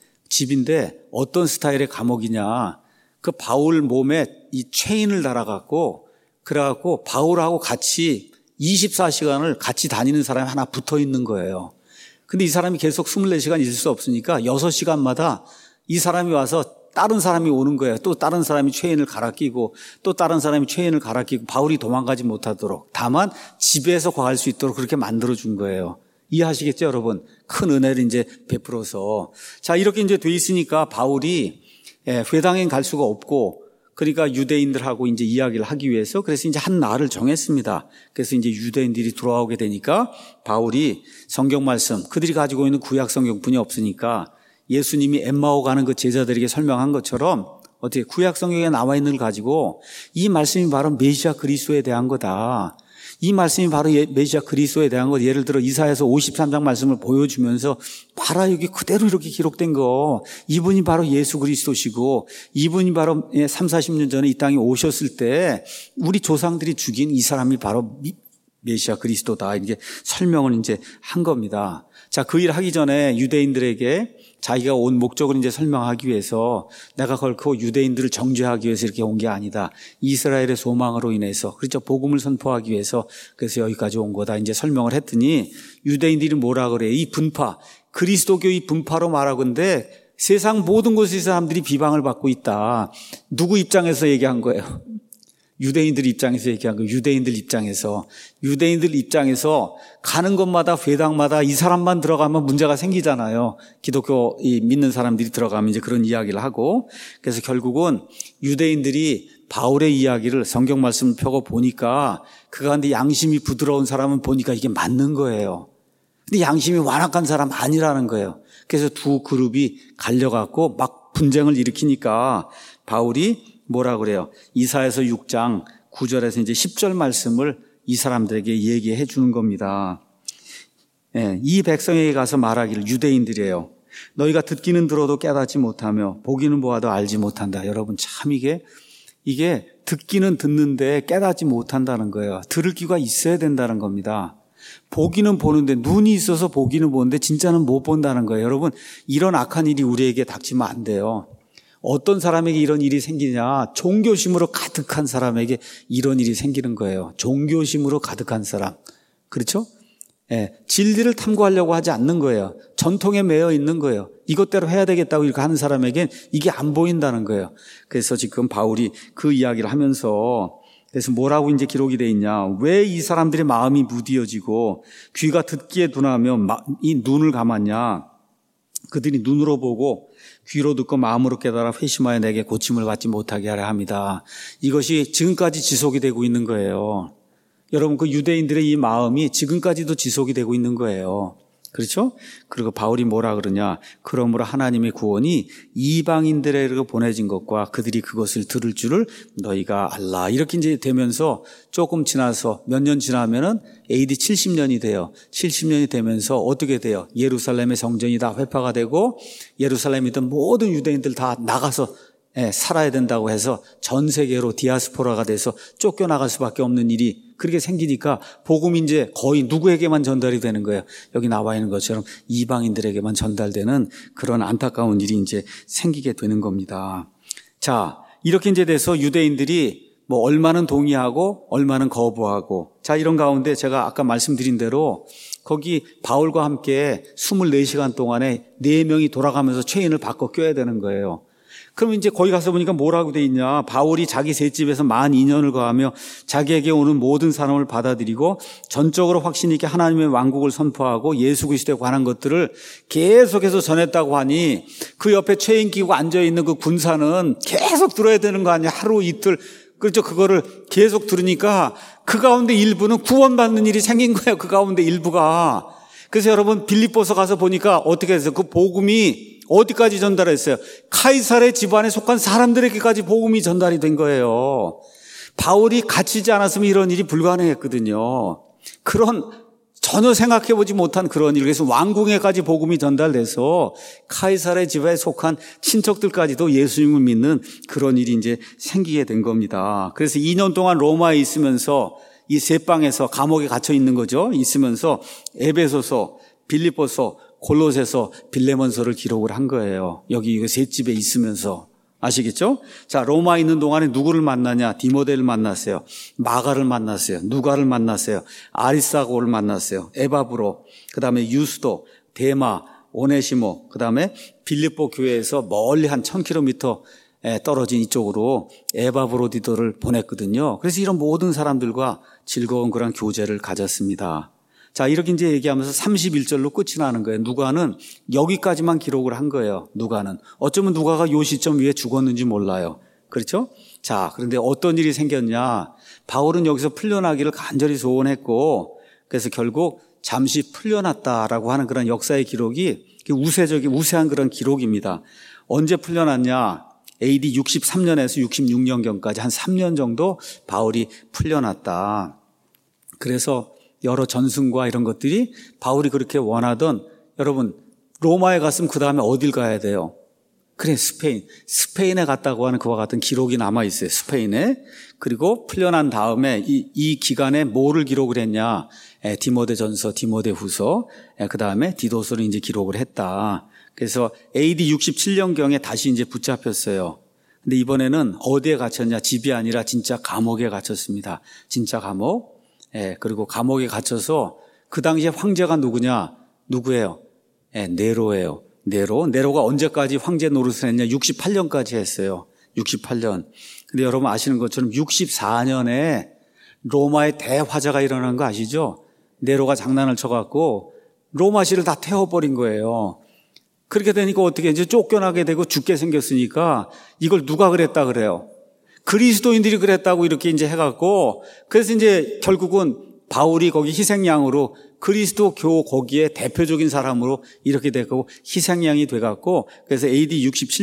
집인데 어떤 스타일의 감옥이냐? 그 바울 몸에 이 체인을 달아갖고 그래갖고 바울하고 같이 24시간을 같이 다니는 사람이 하나 붙어 있는 거예요. 근데 이 사람이 계속 24시간 있을 수 없으니까 6시간마다 이 사람이 와서 다른 사람이 오는 거예요. 또 다른 사람이 체인을 갈아 끼고 또 다른 사람이 체인을 갈아 끼고 바울이 도망가지 못하도록 다만 집에서 거할 수 있도록 그렇게 만들어준 거예요. 이해하시겠죠, 여러분? 큰 은혜를 이제 베풀어서. 자, 이렇게 이제 돼 있으니까 바울이 회당에 갈 수가 없고 그러니까 유대인들하고 이제 이야기를 하기 위해서 그래서 이제 한 날을 정했습니다. 그래서 이제 유대인들이 돌아오게 되니까 바울이 성경 말씀 그들이 가지고 있는 구약 성경뿐이 없으니까 예수님이 엠마오 가는 그 제자들에게 설명한 것처럼 어떻게 구약 성경에 나와 있는 걸 가지고 이 말씀이 바로 메시아 그리스도에 대한 거다. 이 말씀이 바로 메시아 그리스도에 대한 것. 예를 들어 이사야서 53장 말씀을 보여주면서 봐라 여기 그대로 이렇게 기록된 거. 이분이 바로 예수 그리스도시고 이분이 바로 30-40년 전에 이 땅에 오셨을 때 우리 조상들이 죽인 이 사람이 바로 메시아 그리스도다. 이게 설명을 이제 한 겁니다. 자, 그 일 하기 전에 유대인들에게 자기가 온 목적을 이제 설명하기 위해서 내가 결코 유대인들을 정죄하기 위해서 이렇게 온 게 아니다. 이스라엘의 소망으로 인해서 그렇죠. 복음을 선포하기 위해서 그래서 여기까지 온 거다. 이제 설명을 했더니 유대인들이 뭐라 그래요? 이 분파, 그리스도교의 분파로 말하건대 세상 모든 곳에서 사람들이 비방을 받고 있다. 누구 입장에서 얘기한 거예요? 유대인들 입장에서 얘기한 거예요. 유대인들 입장에서 가는 곳마다 회당마다 이 사람만 들어가면 문제가 생기잖아요. 기독교 믿는 사람들이 들어가면 이제 그런 이야기를 하고 그래서 결국은 유대인들이 바울의 이야기를 성경 말씀을 펴고 보니까 그 가운데 양심이 부드러운 사람은 보니까 이게 맞는 거예요. 근데 양심이 완악한 사람 아니라는 거예요. 그래서 두 그룹이 갈려갖고 막 분쟁을 일으키니까 바울이 뭐라 그래요? 이사야서 6장 9절에서 이제 10절 말씀을 이 사람들에게 얘기해 주는 겁니다. 이 백성에게 가서 말하기를, 유대인들이에요. 너희가 듣기는 들어도 깨닫지 못하며 보기는 보아도 알지 못한다. 여러분 참 이게 듣기는 듣는데 깨닫지 못한다는 거예요. 들을 귀가 있어야 된다는 겁니다. 보기는 보는데, 눈이 있어서 보기는 보는데 진짜는 못 본다는 거예요. 여러분 이런 악한 일이 우리에게 닥치면 안 돼요. 어떤 사람에게 이런 일이 생기냐? 종교심으로 가득한 사람에게 이런 일이 생기는 거예요. 종교심으로 가득한 사람. 그렇죠? 진리를 탐구하려고 하지 않는 거예요. 전통에 매여 있는 거예요. 이것대로 해야 되겠다고 이렇게 하는 사람에겐 이게 안 보인다는 거예요. 그래서 지금 바울이 그 이야기를 하면서, 그래서 뭐라고 이제 기록이 돼 있냐? 왜 이 사람들의 마음이 무디어지고 귀가 듣기에 둔하며 이 눈을 감았냐? 그들이 눈으로 보고 귀로 듣고 마음으로 깨달아 회심하여 내게 고침을 받지 못하게 하려 합니다. 이것이 지금까지 지속이 되고 있는 거예요. 여러분 그 유대인들의 이 마음이 지금까지도 지속이 되고 있는 거예요. 그렇죠? 그리고 바울이 뭐라 그러냐? 그러므로 하나님의 구원이 이방인들에게 보내진 것과 그들이 그것을 들을 줄을 너희가 알라. 이렇게 이제 되면서 조금 지나서 몇 년 지나면은 AD 70년이 돼요. 70년이 되면서 어떻게 돼요? 예루살렘의 성전이 다 회파가 되고 예루살렘에 있던 모든 유대인들 다 나가서 살아야 된다고 해서 전 세계로 디아스포라가 돼서 쫓겨나갈 수밖에 없는 일이 그렇게 생기니까 복음이 이제 거의 누구에게만 전달이 되는 거예요. 여기 나와 있는 것처럼 이방인들에게만 전달되는 그런 안타까운 일이 이제 생기게 되는 겁니다. 자, 이렇게 이제 돼서 유대인들이 뭐 얼마는 동의하고 얼마는 거부하고, 자, 이런 가운데 제가 아까 말씀드린 대로 거기 바울과 함께 24시간 동안에 4명이 돌아가면서 체인을 바꿔 껴야 되는 거예요. 그럼 이제 거기 가서 보니까 뭐라고 돼 있냐? 바울이 자기 셋집에서 만 2년을 거하며 자기에게 오는 모든 사람을 받아들이고 전적으로 확신 있게 하나님의 왕국을 선포하고 예수 그리스도에 관한 것들을 계속해서 전했다고 하니 그 옆에 체인 끼고 앉아있는 그 군사는 계속 들어야 되는 거 아니야? 하루 이틀. 그렇죠. 그거를 계속 들으니까 그 가운데 일부는 구원받는 일이 생긴 거예요. 그 가운데 일부가. 그래서 여러분 빌립보서 가서 보니까 어떻게 해서 그 복음이 어디까지 전달했어요? 카이사르의 집안에 속한 사람들에게까지 복음이 전달이 된 거예요. 바울이 갇히지 않았으면 이런 일이 불가능했거든요. 그런 전혀 생각해보지 못한 그런 일. 그래서 왕궁에까지 복음이 전달돼서 카이사르의 집안에 속한 친척들까지도 예수님을 믿는 그런 일이 이제 생기게 된 겁니다. 그래서 2년 동안 로마에 있으면서 이 세 방에서 감옥에 갇혀 있는 거죠. 있으면서 에베소서, 빌립보서, 골로새서, 빌레몬서를 기록을 한 거예요. 여기 이거 세 집에 있으면서. 아시겠죠? 자, 로마에 있는 동안에 누구를 만나냐? 디모데를 만났어요. 마가를 만났어요. 누가를 만났어요. 아리스다고를 만났어요. 에바브로, 그 다음에 유스도, 데마, 오네시모, 그 다음에 빌립보 교회에서 멀리 한 1000km 떨어진 이쪽으로 에바브로디도를 보냈거든요. 그래서 이런 모든 사람들과 즐거운 그런 교제를 가졌습니다. 자, 이렇게 이제 얘기하면서 31절로 끝이 나는 거예요. 누가는 여기까지만 기록을 한 거예요. 누가는. 어쩌면 누가가 요 시점 위에 죽었는지 몰라요. 그렇죠? 자, 그런데 어떤 일이 생겼냐. 바울은 여기서 풀려나기를 간절히 소원했고, 그래서 결국 잠시 풀려났다라고 하는 그런 역사의 기록이 우세한 그런 기록입니다. 언제 풀려났냐. AD 63년에서 66년경까지 한 3년 정도 바울이 풀려났다. 그래서 여러 전승과 이런 것들이 바울이 그렇게 원하던, 여러분 로마에 갔으면 그 다음에 어딜 가야 돼요? 그래, 스페인에 갔다고 하는 그와 같은 기록이 남아있어요. 스페인에. 그리고 풀려난 다음에 이 기간에 뭐를 기록을 했냐? 디모데전서, 디모데후서, 그 다음에 디도서를 이제 기록을 했다. 그래서 AD 67년경에 다시 이제 붙잡혔어요. 근데 이번에는 어디에 갇혔냐? 집이 아니라 진짜 감옥에 갇혔습니다. 진짜 감옥. 그리고 감옥에 갇혀서 그 당시에 황제가 누구냐? 누구예요? 네로예요. 네로가 언제까지 황제 노릇을 했냐? 68년까지 했어요. 68년. 근데 여러분 아시는 것처럼 64년에 로마의 대화재가 일어난 거 아시죠? 네로가 장난을 쳐갖고 로마시를 다 태워버린 거예요. 그렇게 되니까 어떻게 이제 쫓겨나게 되고 죽게 생겼으니까 이걸 누가 그랬다 그래요? 그리스도인들이 그랬다고 이렇게 이제 해갖고, 그래서 이제 결국은 바울이 거기 희생양으로 그리스도 교 거기에 대표적인 사람으로 이렇게 되고 희생양이 돼갖고, 그래서 AD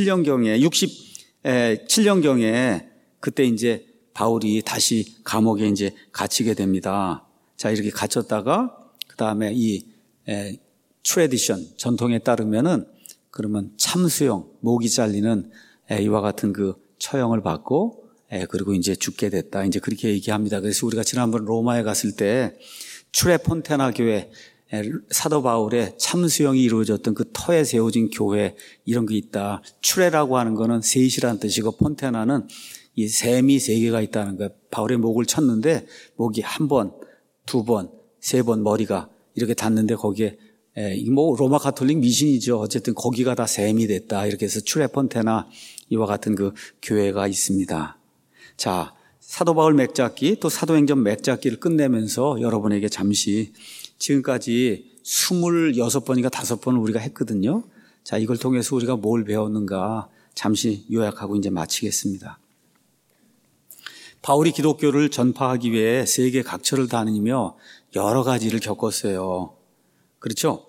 67년경에 그때 이제 바울이 다시 감옥에 이제 갇히게 됩니다. 자, 이렇게 갇혔다가 그 다음에 이 트래디션, 전통에 따르면은 그러면 참수형, 목이 잘리는 이와 같은 그 처형을 받고 그리고 이제 죽게 됐다. 이제 그렇게 얘기합니다. 그래서 우리가 지난번 로마에 갔을 때 추레 폰테나 교회, 사도 바울의 참수형이 이루어졌던 그 터에 세워진 교회, 이런 게 있다. 추레라고 하는 거는 셋이라는 뜻이고 폰테나는 이 셈이 3개가 있다는 거예요. 바울의 목을 쳤는데 목이 1번, 2번, 3번 머리가 이렇게 닿는데 거기에 뭐 로마 가톨릭 미신이죠. 어쨌든 거기가 다 셈이 됐다. 이렇게 해서 추레 폰테나 이와 같은 그 교회가 있습니다. 자, 사도 바울 맥잡기 또 사도행전 맥잡기를 끝내면서 여러분에게 잠시 지금까지 26번인가 5번을 우리가 했거든요. 자, 이걸 통해서 우리가 뭘 배웠는가 잠시 요약하고 이제 마치겠습니다. 바울이 기독교를 전파하기 위해 세계 각처를 다니며 여러 가지를 겪었어요. 그렇죠?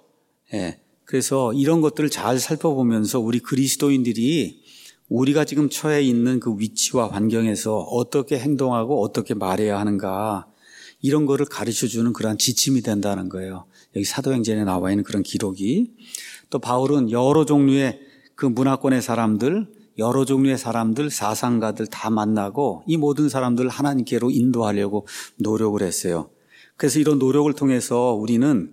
그래서 이런 것들을 잘 살펴보면서 우리 그리스도인들이 우리가 지금 처해 있는 그 위치와 환경에서 어떻게 행동하고 어떻게 말해야 하는가, 이런 거를 가르쳐주는 그러한 지침이 된다는 거예요. 여기 사도행전에 나와 있는 그런 기록이. 또 바울은 여러 종류의 그 문화권의 사람들, 여러 종류의 사람들, 사상가들 다 만나고 이 모든 사람들을 하나님께로 인도하려고 노력을 했어요. 그래서 이런 노력을 통해서 우리는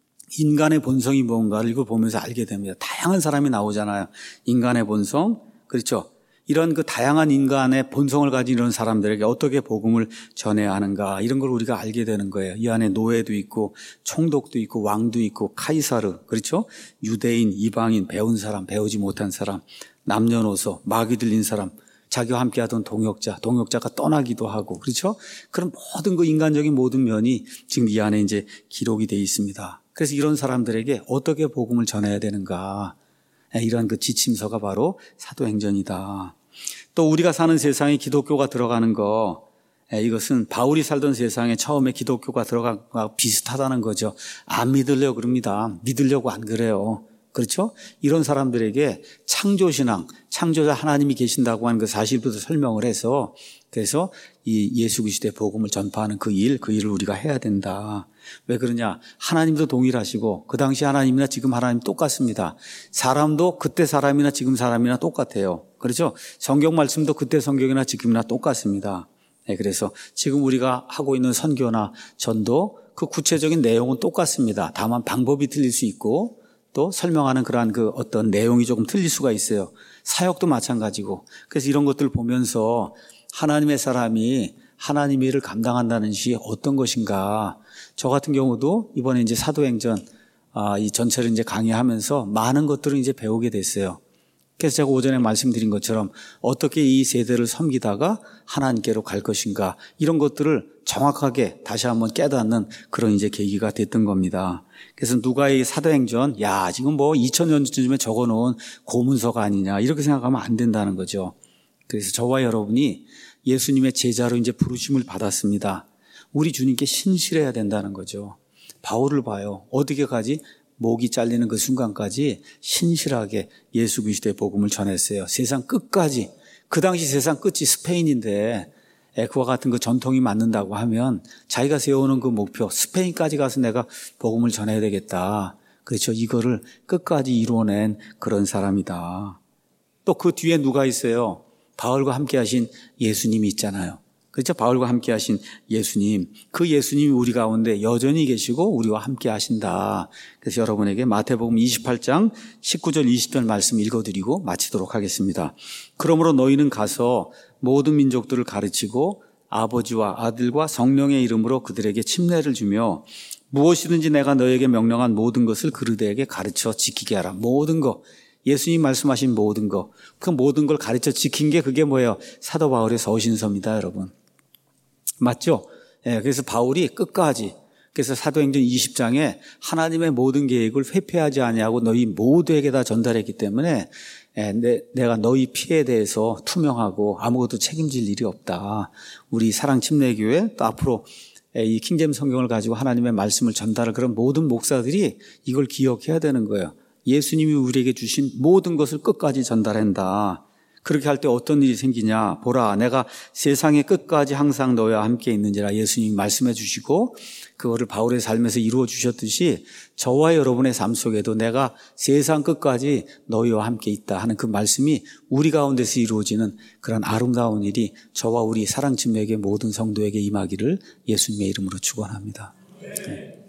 인간의 본성이 뭔가를 이걸 보면서 알게 됩니다. 다양한 사람이 나오잖아요. 인간의 본성, 그렇죠? 이런 그 다양한 인간의 본성을 가진 이런 사람들에게 어떻게 복음을 전해야 하는가, 이런 걸 우리가 알게 되는 거예요. 이 안에 노예도 있고 총독도 있고 왕도 있고 카이사르, 그렇죠? 유대인, 이방인, 배운 사람, 배우지 못한 사람, 남녀노소, 마귀 들린 사람, 자기와 함께하던 동역자가 떠나기도 하고, 그렇죠? 그런 모든 그 인간적인 모든 면이 지금 이 안에 이제 기록이 되어 있습니다. 그래서 이런 사람들에게 어떻게 복음을 전해야 되는가, 이런 그 지침서가 바로 사도행전이다. 또 우리가 사는 세상에 기독교가 들어가는 거, 이것은 바울이 살던 세상에 처음에 기독교가 들어간 거와 비슷하다는 거죠. 안 믿으려고 그럽니다. 믿으려고 안 그래요. 그렇죠? 이런 사람들에게 창조신앙, 창조자 하나님이 계신다고 하는 그 사실부터 설명을 해서, 그래서 이 예수 그리스도의 복음을 전파하는 그 일을 우리가 해야 된다. 왜 그러냐? 하나님도 동일하시고 그 당시 하나님이나 지금 하나님 똑같습니다. 사람도 그때 사람이나 지금 사람이나 똑같아요. 그렇죠? 성경 말씀도 그때 성경이나 지금이나 똑같습니다. 그래서 지금 우리가 하고 있는 선교나 전도, 그 구체적인 내용은 똑같습니다. 다만 방법이 틀릴 수 있고 또 설명하는 그러한 그 어떤 내용이 조금 틀릴 수가 있어요. 사역도 마찬가지고. 그래서 이런 것들을 보면서 하나님의 사람이 하나님의 일을 감당한다는 것이 어떤 것인가. 저 같은 경우도 이번에 이제 사도행전 이 전체를 이제 강의하면서 많은 것들을 이제 배우게 됐어요. 그래서 제가 오전에 말씀드린 것처럼 어떻게 이 세대를 섬기다가 하나님께로 갈 것인가, 이런 것들을 정확하게 다시 한번 깨닫는 그런 이제 계기가 됐던 겁니다. 그래서 누가 이 사도행전, 지금 뭐 2000년 전쯤에 적어놓은 고문서가 아니냐, 이렇게 생각하면 안 된다는 거죠. 그래서 저와 여러분이 예수님의 제자로 이제 부르심을 받았습니다. 우리 주님께 신실해야 된다는 거죠. 바울을 봐요. 어떻게 가지? 목이 잘리는 그 순간까지 신실하게 예수 그리스도의 복음을 전했어요. 세상 끝까지. 그 당시 세상 끝이 스페인인데 그와 같은 그 전통이 맞는다고 하면 자기가 세우는 그 목표, 스페인까지 가서 내가 복음을 전해야 되겠다. 그렇죠. 이거를 끝까지 이루어낸 그런 사람이다. 또 그 뒤에 누가 있어요? 바울과 함께 하신 예수님이 있잖아요. 그렇죠? 바울과 함께 하신 예수님, 그 예수님이 우리 가운데 여전히 계시고 우리와 함께 하신다. 그래서 여러분에게 마태복음 28장 19절 20절 말씀 읽어드리고 마치도록 하겠습니다. 그러므로 너희는 가서 모든 민족들을 가르치고 아버지와 아들과 성령의 이름으로 그들에게 침례를 주며 무엇이든지 내가 너희에게 명령한 모든 것을 그들에게 가르쳐 지키게 하라. 모든 것. 예수님 말씀하신 모든 것. 그 모든 걸 가르쳐 지킨 게 그게 뭐예요? 사도 바울의 서신서입니다, 여러분. 맞죠? 그래서 바울이 끝까지, 그래서 사도행전 20장에 하나님의 모든 계획을 회피하지 아니하고 너희 모두에게 다 전달했기 때문에 내가 너희 피해에 대해서 투명하고 아무것도 책임질 일이 없다. 우리 사랑침례교회 또 앞으로 이 킹제임스 성경을 가지고 하나님의 말씀을 전달할 그런 모든 목사들이 이걸 기억해야 되는 거예요. 예수님이 우리에게 주신 모든 것을 끝까지 전달한다. 그렇게 할 때 어떤 일이 생기냐? 보라, 내가 세상의 끝까지 항상 너희와 함께 있는지라 예수님이 말씀해 주시고 그거를 바울의 삶에서 이루어 주셨듯이 저와 여러분의 삶 속에도 내가 세상 끝까지 너희와 함께 있다 하는 그 말씀이 우리 가운데서 이루어지는 그런 아름다운 일이 저와 우리 사랑친구에게 모든 성도에게 임하기를 예수님의 이름으로 축원합니다. 네.